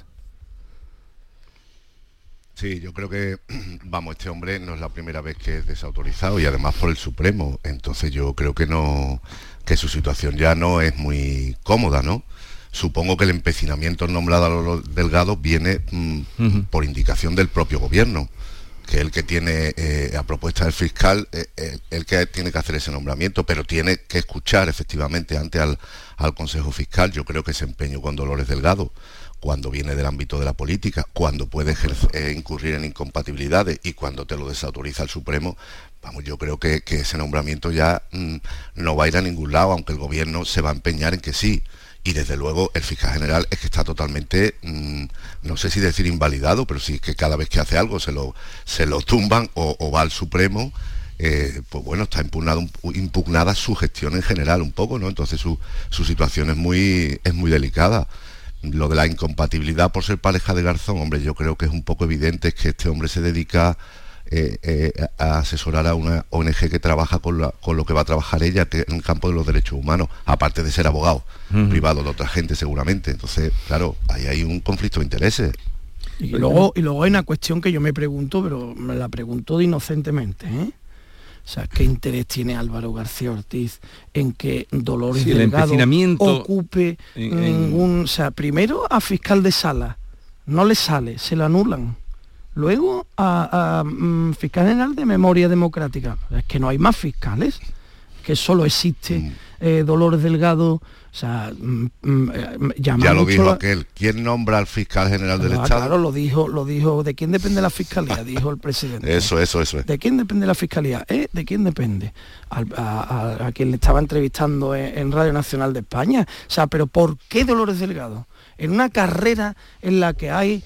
Sí, yo creo que, vamos, este hombre no es la primera vez que es desautorizado, y además por el Supremo. Entonces yo creo que no, que su situación ya no es muy cómoda, ¿no? Supongo que el empecinamiento en nombrar a los Delgado viene mmm, uh-huh. por indicación del propio gobierno, que es el que tiene, eh, a propuesta del fiscal, eh, eh, el que tiene que hacer ese nombramiento, pero tiene que escuchar efectivamente antes al, al Consejo Fiscal. Yo creo que ese empeño con Dolores Delgado, cuando viene del ámbito de la política, cuando puede ejercer, eh, incurrir en incompatibilidades y cuando te lo desautoriza el Supremo, vamos, yo creo que, que ese nombramiento ya mmm, no va a ir a ningún lado, aunque el gobierno se va a empeñar en que sí. Y desde luego el fiscal general es que está totalmente, mmm, no sé si decir invalidado, pero sí que cada vez que hace algo se lo, se lo tumban o, o va al Supremo, eh, pues bueno, está impugnado, impugnada su gestión en general un poco, ¿no? Entonces su, su situación es muy, es muy delicada. Lo de la incompatibilidad por ser pareja de Garzón, hombre, yo creo que es un poco evidente, es que este hombre se dedica eh, eh, a asesorar a una O N G que trabaja con, la, con lo que va a trabajar ella, que en el campo de los derechos humanos, aparte de ser abogado uh-huh. privado de otra gente seguramente. Entonces, claro, ahí hay un conflicto de intereses. Y luego, y luego hay una cuestión que yo me pregunto, pero me la pregunto de inocentemente, ¿eh? O sea, ¿qué interés tiene Álvaro García Ortiz en que Dolores sí, Delgado ocupe en, en... ningún... O sea, primero a fiscal de sala, no le sale, se lo anulan. Luego a, a um, fiscal general de memoria democrática. Es que no hay más fiscales, que solo existe mm. eh, Dolores Delgado. O sea, mm, mm, ya lo dijo la... aquel. ¿Quién nombra al fiscal general del ah, Estado? Claro, lo dijo, lo dijo. ¿De quién depende la fiscalía? Dijo el presidente. Eso, eso, eso. ¿De quién depende la fiscalía? ¿Eh? ¿De quién depende? Al, a, a, a quien le estaba entrevistando en, en Radio Nacional de España. O sea, pero ¿por qué Dolores Delgado? En una carrera en la que hay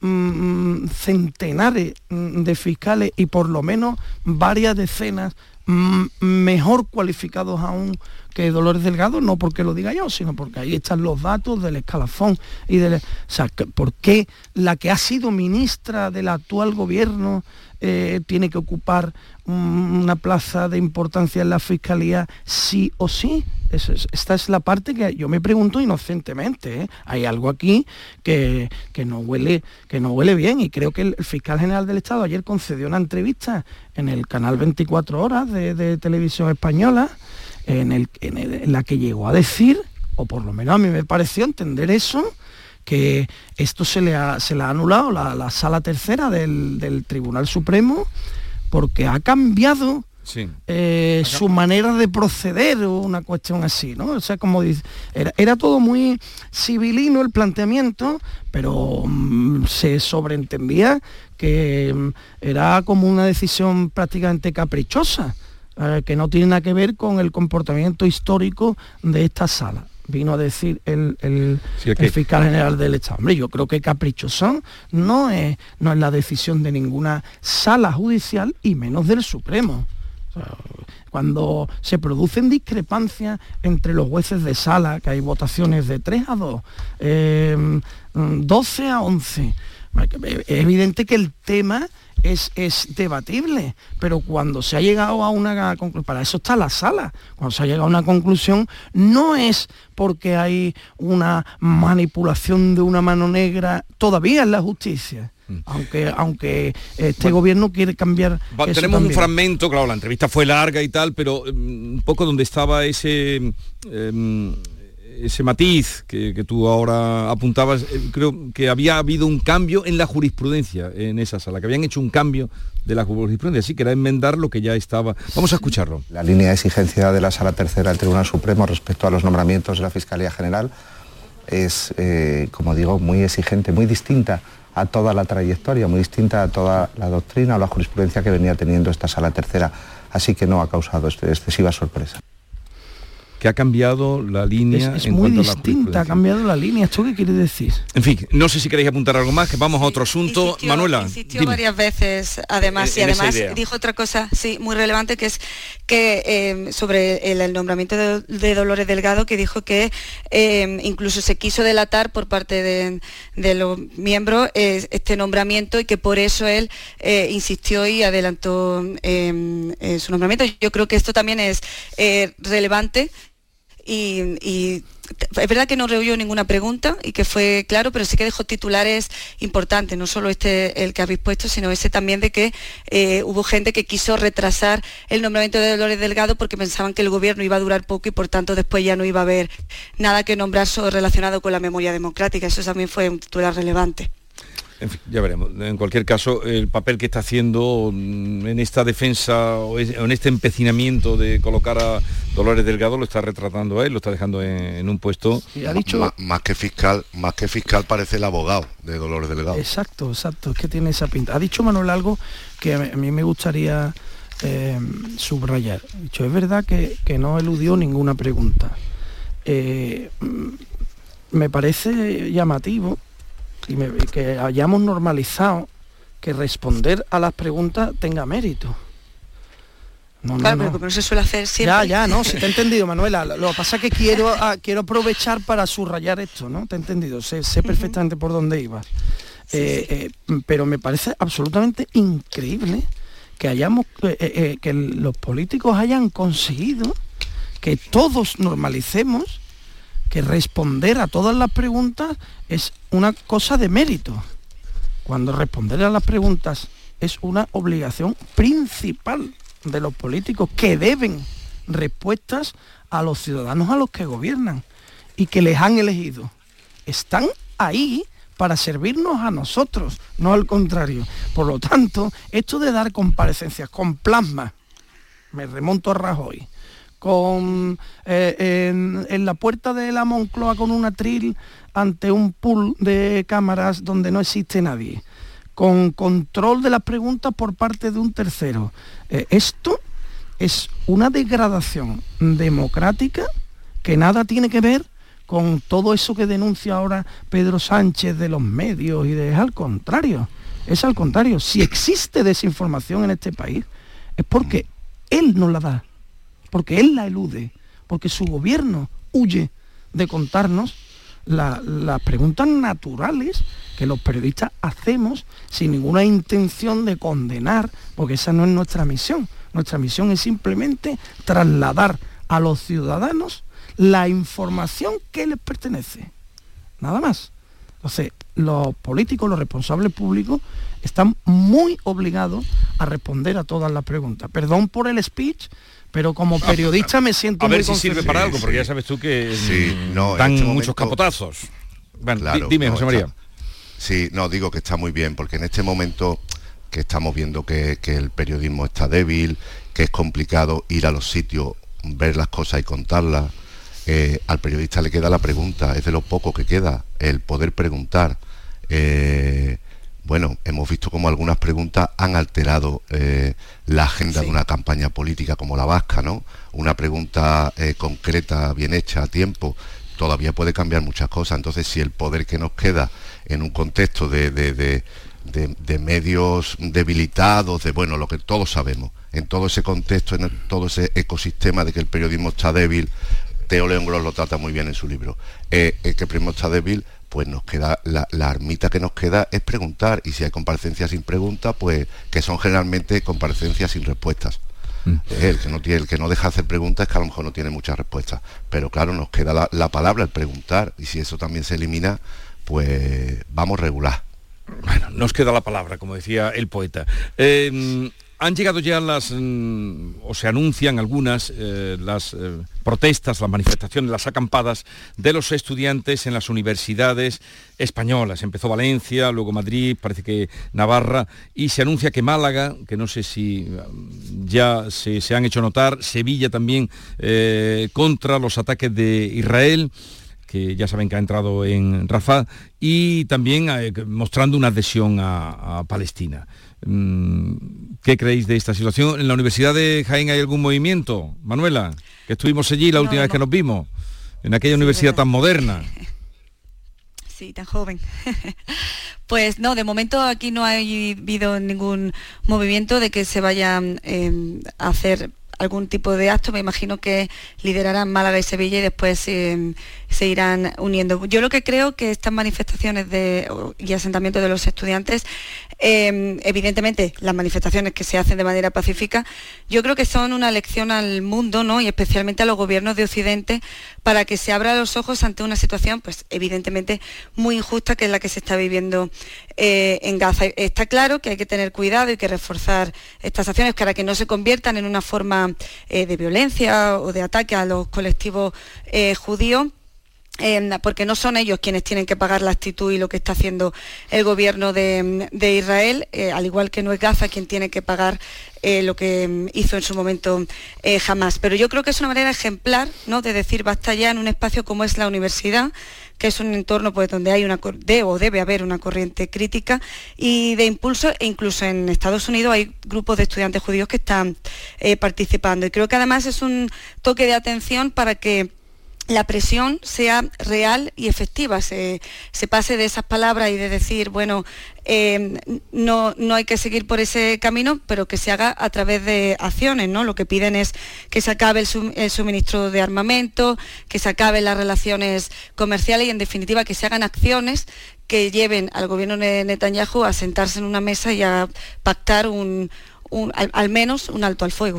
mmm, centenares de fiscales y por lo menos varias decenas mmm, mejor cualificados aún que Dolores Delgado, no porque lo diga yo, sino porque ahí están los datos del escalafón y del... O sea, ¿por qué la que ha sido ministra del actual gobierno eh, tiene que ocupar un, una plaza de importancia en la fiscalía sí o sí? Es, es, esta es la parte que yo me pregunto inocentemente, ¿eh? Hay algo aquí que, que, no huele, que no huele bien, y creo que el, el fiscal general del Estado ayer concedió una entrevista en el canal veinticuatro horas de, de Televisión Española, En, el, en, el, en la que llegó a decir, o por lo menos a mí me pareció entender eso, que esto se le ha, se le ha anulado la, la sala tercera del, del Tribunal Supremo porque ha cambiado sí. eh, su manera de proceder o una cuestión así, ¿no? O sea, como dice, era, era todo muy civilino el planteamiento, pero mm, se sobreentendía que mm, era como una decisión prácticamente caprichosa, que no tiene nada que ver con el comportamiento histórico de esta sala, vino a decir el, el, sí, el fiscal general del Estado. Hombre, yo creo que caprichoso no es, no es la decisión de ninguna sala judicial y menos del Supremo. O sea, cuando se producen discrepancias entre los jueces de sala, que hay votaciones de tres a dos, eh, doce a once, es evidente que el tema Es, es debatible, pero cuando se ha llegado a una conclusión, para eso está la sala, cuando se ha llegado a una conclusión, no es porque hay una manipulación de una mano negra todavía en la justicia, mm. aunque aunque este bueno, gobierno quiere cambiar va, eso tenemos también. Un fragmento, claro, la entrevista fue larga y tal, pero um, un poco donde estaba ese... Um, ese matiz que, que tú ahora apuntabas, eh, creo que había habido un cambio en la jurisprudencia en esa sala, que habían hecho un cambio de la jurisprudencia, sí, que era enmendar lo que ya estaba. Vamos a escucharlo. La línea de exigencia de la Sala Tercera del Tribunal Supremo respecto a los nombramientos de la Fiscalía General es, eh, como digo, muy exigente, muy distinta a toda la trayectoria, muy distinta a toda la doctrina o la jurisprudencia que venía teniendo esta Sala Tercera, así que no ha causado excesiva sorpresa. Que ha cambiado la línea es, es en muy cuanto a la distinta, ha cambiado la línea. ¿Esto qué quiere decir? En fin, no sé si queréis apuntar algo más, que vamos a otro asunto. Insistió, Manuela, insistió dime. varias veces, además, En- y en esa además idea. dijo otra cosa, sí, muy relevante, que es que eh, sobre el, el nombramiento de, de Dolores Delgado, que dijo que eh, incluso se quiso delatar por parte de, de los miembros eh, este nombramiento y que por eso él eh, insistió y adelantó eh, eh, su nombramiento. Yo creo que esto también es eh, relevante. Y, y es verdad que no rehuyó ninguna pregunta y que fue claro, pero sí que dejó titulares importantes, no solo este el que habéis puesto, sino ese también de que eh, hubo gente que quiso retrasar el nombramiento de Dolores Delgado porque pensaban que el gobierno iba a durar poco y por tanto después ya no iba a haber nada que nombrar relacionado con la memoria democrática. Eso también fue un titular relevante. En fin, ya veremos. En cualquier caso, el papel que está haciendo mm, en esta defensa o es- o en este empecinamiento de colocar a Dolores Delgado lo está retratando a él, lo está dejando en, en un puesto. Y ha dicho- Má- más que fiscal, más que fiscal parece el abogado de Dolores Delgado. Exacto, exacto, es que tiene esa pinta. Ha dicho Manuel algo que a mí- a mí me gustaría eh, subrayar. Ha dicho, es verdad que, que no eludió ninguna pregunta. Eh, mm, me parece llamativo y me- y que hayamos normalizado que responder a las preguntas tenga mérito. No, Claro, no, pero no. como no se suele hacer siempre. Ya, ya, no, sí te he entendido, Manuela. Lo lo que pasa es que quiero, ah, quiero aprovechar para subrayar esto, ¿no? Te he entendido, sé, sé perfectamente por dónde ibas. Eh, eh, pero me parece absolutamente increíble que hayamos, eh, eh, que los políticos hayan conseguido que todos normalicemos que responder a todas las preguntas es una cosa de mérito, cuando responder a las preguntas es una obligación principal de los políticos que deben respuestas a los ciudadanos a los que gobiernan y que les han elegido. Están ahí para servirnos a nosotros, no al contrario. Por lo tanto, esto de dar comparecencias con plasma, me remonto a Rajoy, con eh, en, en la puerta de la Moncloa con un atril ante un pool de cámaras donde no existe nadie, con control de las preguntas por parte de un tercero. Eh, esto es una degradación democrática que nada tiene que ver con todo eso que denuncia ahora Pedro Sánchez de los medios y de... Es al contrario, es al contrario. Si existe desinformación en este país es porque él no la da, porque él la elude, porque su gobierno huye de contarnos la- las preguntas naturales que los periodistas hacemos sin ninguna intención de condenar, porque esa no es nuestra misión. Nuestra misión es simplemente trasladar a los ciudadanos la información que les pertenece. Nada más. Entonces, los políticos, los responsables públicos, están muy obligados a responder a todas las preguntas. Perdón por el speech, pero como periodista me siento A muy ver si sirve concernido. para algo, porque ya sabes tú que Sí, mm, no, en dan este muchos momento- capotazos. Bueno, Claro, di- dime, no, José está- María. Sí, no, digo que está muy bien, porque en este momento que estamos viendo que, que el periodismo está débil, que es complicado ir a los sitios, ver las cosas y contarlas, eh, al periodista le queda la pregunta, es de lo poco que queda, el poder preguntar. Eh, bueno, hemos visto como algunas preguntas han alterado eh, la agenda de una campaña política como la vasca, ¿no? Una pregunta eh, concreta, bien hecha, a tiempo, todavía puede cambiar muchas cosas. Entonces, si el poder que nos queda en un contexto de, de, de, de- de medios debilitados, de bueno, lo que todos sabemos, en todo ese contexto, en el- todo ese ecosistema de que el periodismo está débil, Teo León Gros lo trata muy bien en su libro, eh, eh, que el periodismo está débil, pues nos queda, la, la armita que nos queda es preguntar, y si hay comparecencias sin preguntas, pues que son generalmente comparecencias sin respuestas. Eh, El que, no tiene, el que no deja hacer preguntas es que a lo mejor no tiene muchas respuestas, pero claro, nos queda la, la palabra, el preguntar, y si eso también se elimina, pues vamos regular. Bueno, nos queda la palabra, como decía el poeta. Eh, Han llegado ya las, mm, o se anuncian algunas, eh, las eh, protestas, las manifestaciones, las acampadas de los estudiantes en las universidades españolas. Empezó Valencia, luego Madrid, parece que Navarra, y se anuncia que Málaga, que no sé si ya se, se han hecho notar, Sevilla también, eh, contra los ataques de Israel, que ya saben que ha entrado en Rafah, y también eh, mostrando una adhesión a, a Palestina. ¿Qué creéis de esta situación? ¿En la Universidad de Jaén hay algún movimiento, Manuela? Que estuvimos allí la última no, vez que nos vimos, en aquella sí, universidad verdad. tan moderna. Sí, tan joven. Pues no, de momento aquí no ha habido ningún movimiento de que se vaya eh, a hacer algún tipo de acto. Me imagino que liderarán Málaga y Sevilla y después eh, se irán uniendo. Yo lo que creo que estas manifestaciones de, y asentamientos de los estudiantes, eh, evidentemente las manifestaciones que se hacen de manera pacífica, yo creo que son una lección al mundo, ¿no? Y especialmente a los gobiernos de Occidente, para que se abran los ojos ante una situación, pues evidentemente muy injusta, que es la que se está viviendo eh, en Gaza. Está claro que hay que tener cuidado y que reforzar estas acciones para que no se conviertan en una forma eh, de violencia o de ataque a los colectivos eh, judíos. Eh, porque no son ellos quienes tienen que pagar la actitud y lo que está haciendo el gobierno de, de Israel, eh, al igual que no es Gaza quien tiene que pagar eh, lo que hizo en su momento eh, Hamás. Pero yo creo que es una manera ejemplar, ¿no?, de decir basta ya en un espacio como es la universidad, que es un entorno pues donde hay una de, o debe haber una corriente crítica y de impulso, e incluso en Estados Unidos hay grupos de estudiantes judíos que están eh, participando. Y creo que además es un toque de atención para que la presión sea real y efectiva, se, se pase de esas palabras y de decir, bueno, eh, no, no hay que seguir por ese camino, pero que se haga a través de acciones, ¿no? Lo que piden es que se acabe el, sum, el suministro de armamento, que se acaben las relaciones comerciales y, en definitiva, que se hagan acciones que lleven al gobierno de Netanyahu a sentarse en una mesa y a pactar un, un, al, al menos un alto al fuego.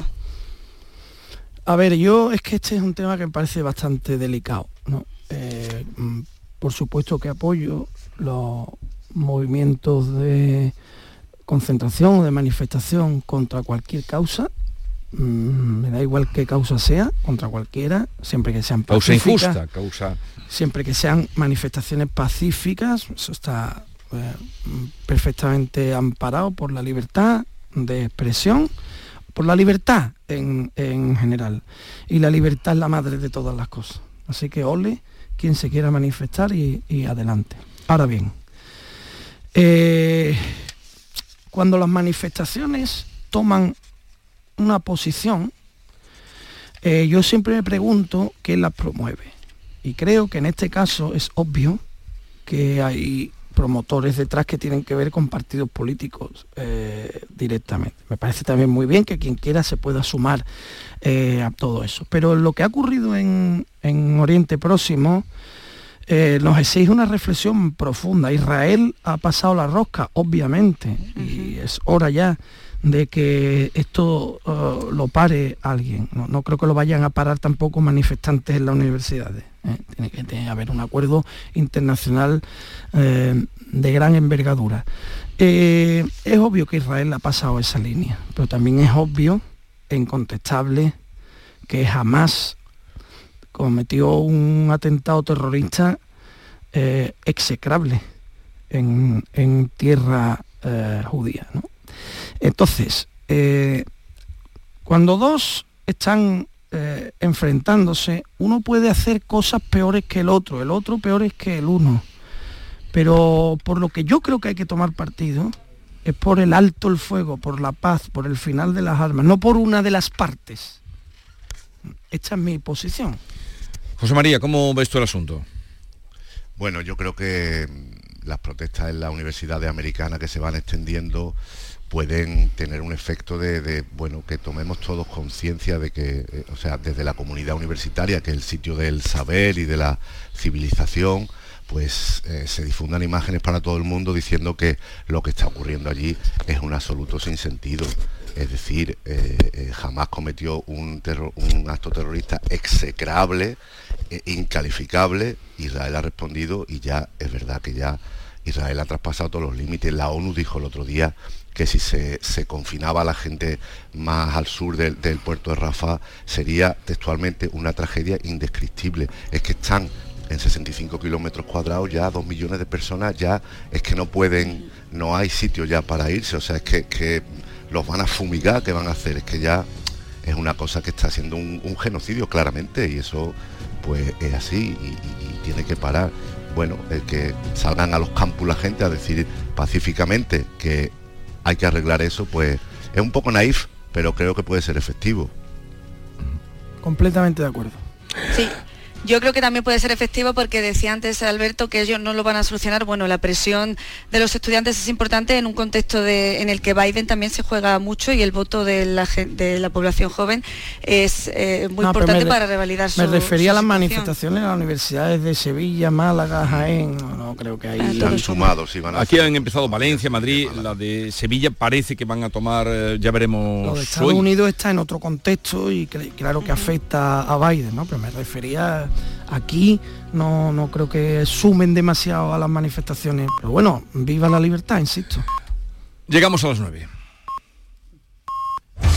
A ver, yo es que este es un tema que me parece bastante delicado, ¿no? Eh, por supuesto que apoyo los movimientos de concentración o de manifestación contra cualquier causa, mm, me da igual qué causa sea, contra cualquiera, siempre que sean pacíficas. Causa injusta, causa... Siempre que sean manifestaciones pacíficas, eso está eh, perfectamente amparado por la libertad de expresión, por la libertad en, en general. Y la libertad es la madre de todas las cosas. Así que ole quien se quiera manifestar y, y adelante. Ahora bien, eh, cuando las manifestaciones toman una posición, eh, yo siempre me pregunto quién las promueve. Y creo que en este caso es obvio que hay promotores detrás que tienen que ver con partidos políticos eh, directamente. Me parece también muy bien que quien quiera se pueda sumar eh, a todo eso. Pero lo que ha ocurrido en, en Oriente Próximo eh, nos exige una reflexión profunda. Israel ha pasado la rosca, obviamente, uh-huh. y es hora ya de que esto uh, lo pare alguien. No, no creo que lo vayan a parar tampoco manifestantes en las universidades. ¿eh? Tiene que tiene que haber un acuerdo internacional eh, de gran envergadura. Eh, es obvio que Israel ha pasado esa línea, pero también es obvio e incontestable que jamás cometió un atentado terrorista eh, execrable en, en tierra eh, judía, ¿no? Entonces, eh, cuando dos están eh, enfrentándose, uno puede hacer cosas peores que el otro, el otro peores que el uno. Pero por lo que yo creo que hay que tomar partido es por el alto el fuego, por la paz, por el final de las armas, no por una de las partes. Esta es mi posición. José María, ¿cómo ves tú el asunto? Bueno, yo creo que las protestas en la Universidad Americana que se van extendiendo pueden tener un efecto de, de bueno, que tomemos todos conciencia de que, eh, o sea, desde la comunidad universitaria, que es el sitio del saber y de la civilización, pues eh, se difundan imágenes para todo el mundo diciendo que lo que está ocurriendo allí es un absoluto sinsentido. Es decir, eh, eh, jamás cometió un, terror, un acto terrorista execrable, eh, incalificable. Israel ha respondido y ya es verdad que ya Israel ha traspasado todos los límites. La ONU dijo el otro día que si se, se confinaba a la gente más al sur del, del puerto de Rafah sería textualmente una tragedia indescriptible. Es que están en sesenta y cinco kilómetros cuadrados ya dos millones de personas, ya es que no pueden, no hay sitio ya para irse, o sea, es que, que los van a fumigar, ¿qué van a hacer? Es que ya es una cosa que está siendo un, un genocidio claramente, y eso pues es así y, y, y tiene que parar. Bueno, el que salgan a los campus la gente a decir pacíficamente que hay que arreglar eso, pues es un poco naif, pero creo que puede ser efectivo. Completamente de acuerdo. Sí. Yo creo que también puede ser efectivo porque decía antes Alberto que ellos no lo van a solucionar. Bueno, la presión de los estudiantes es importante en un contexto de, en el que Biden también se juega mucho y el voto de la, de la población joven es eh, muy no, importante me, para revalidar su Me refería su a las situación. manifestaciones en las universidades de Sevilla, Málaga, Jaén. No, no creo que ahí... Están sumados, sí, van a Aquí han empezado Valencia, Madrid, la de Sevilla parece que van a tomar, ya veremos. Lo de Estados hoy. Unidos está en otro contexto y que, claro que afecta a Biden, ¿no? Pero me refería aquí, no, no creo que sumen demasiado a las manifestaciones. Pero bueno, viva la libertad, insisto. Llegamos a las nueve.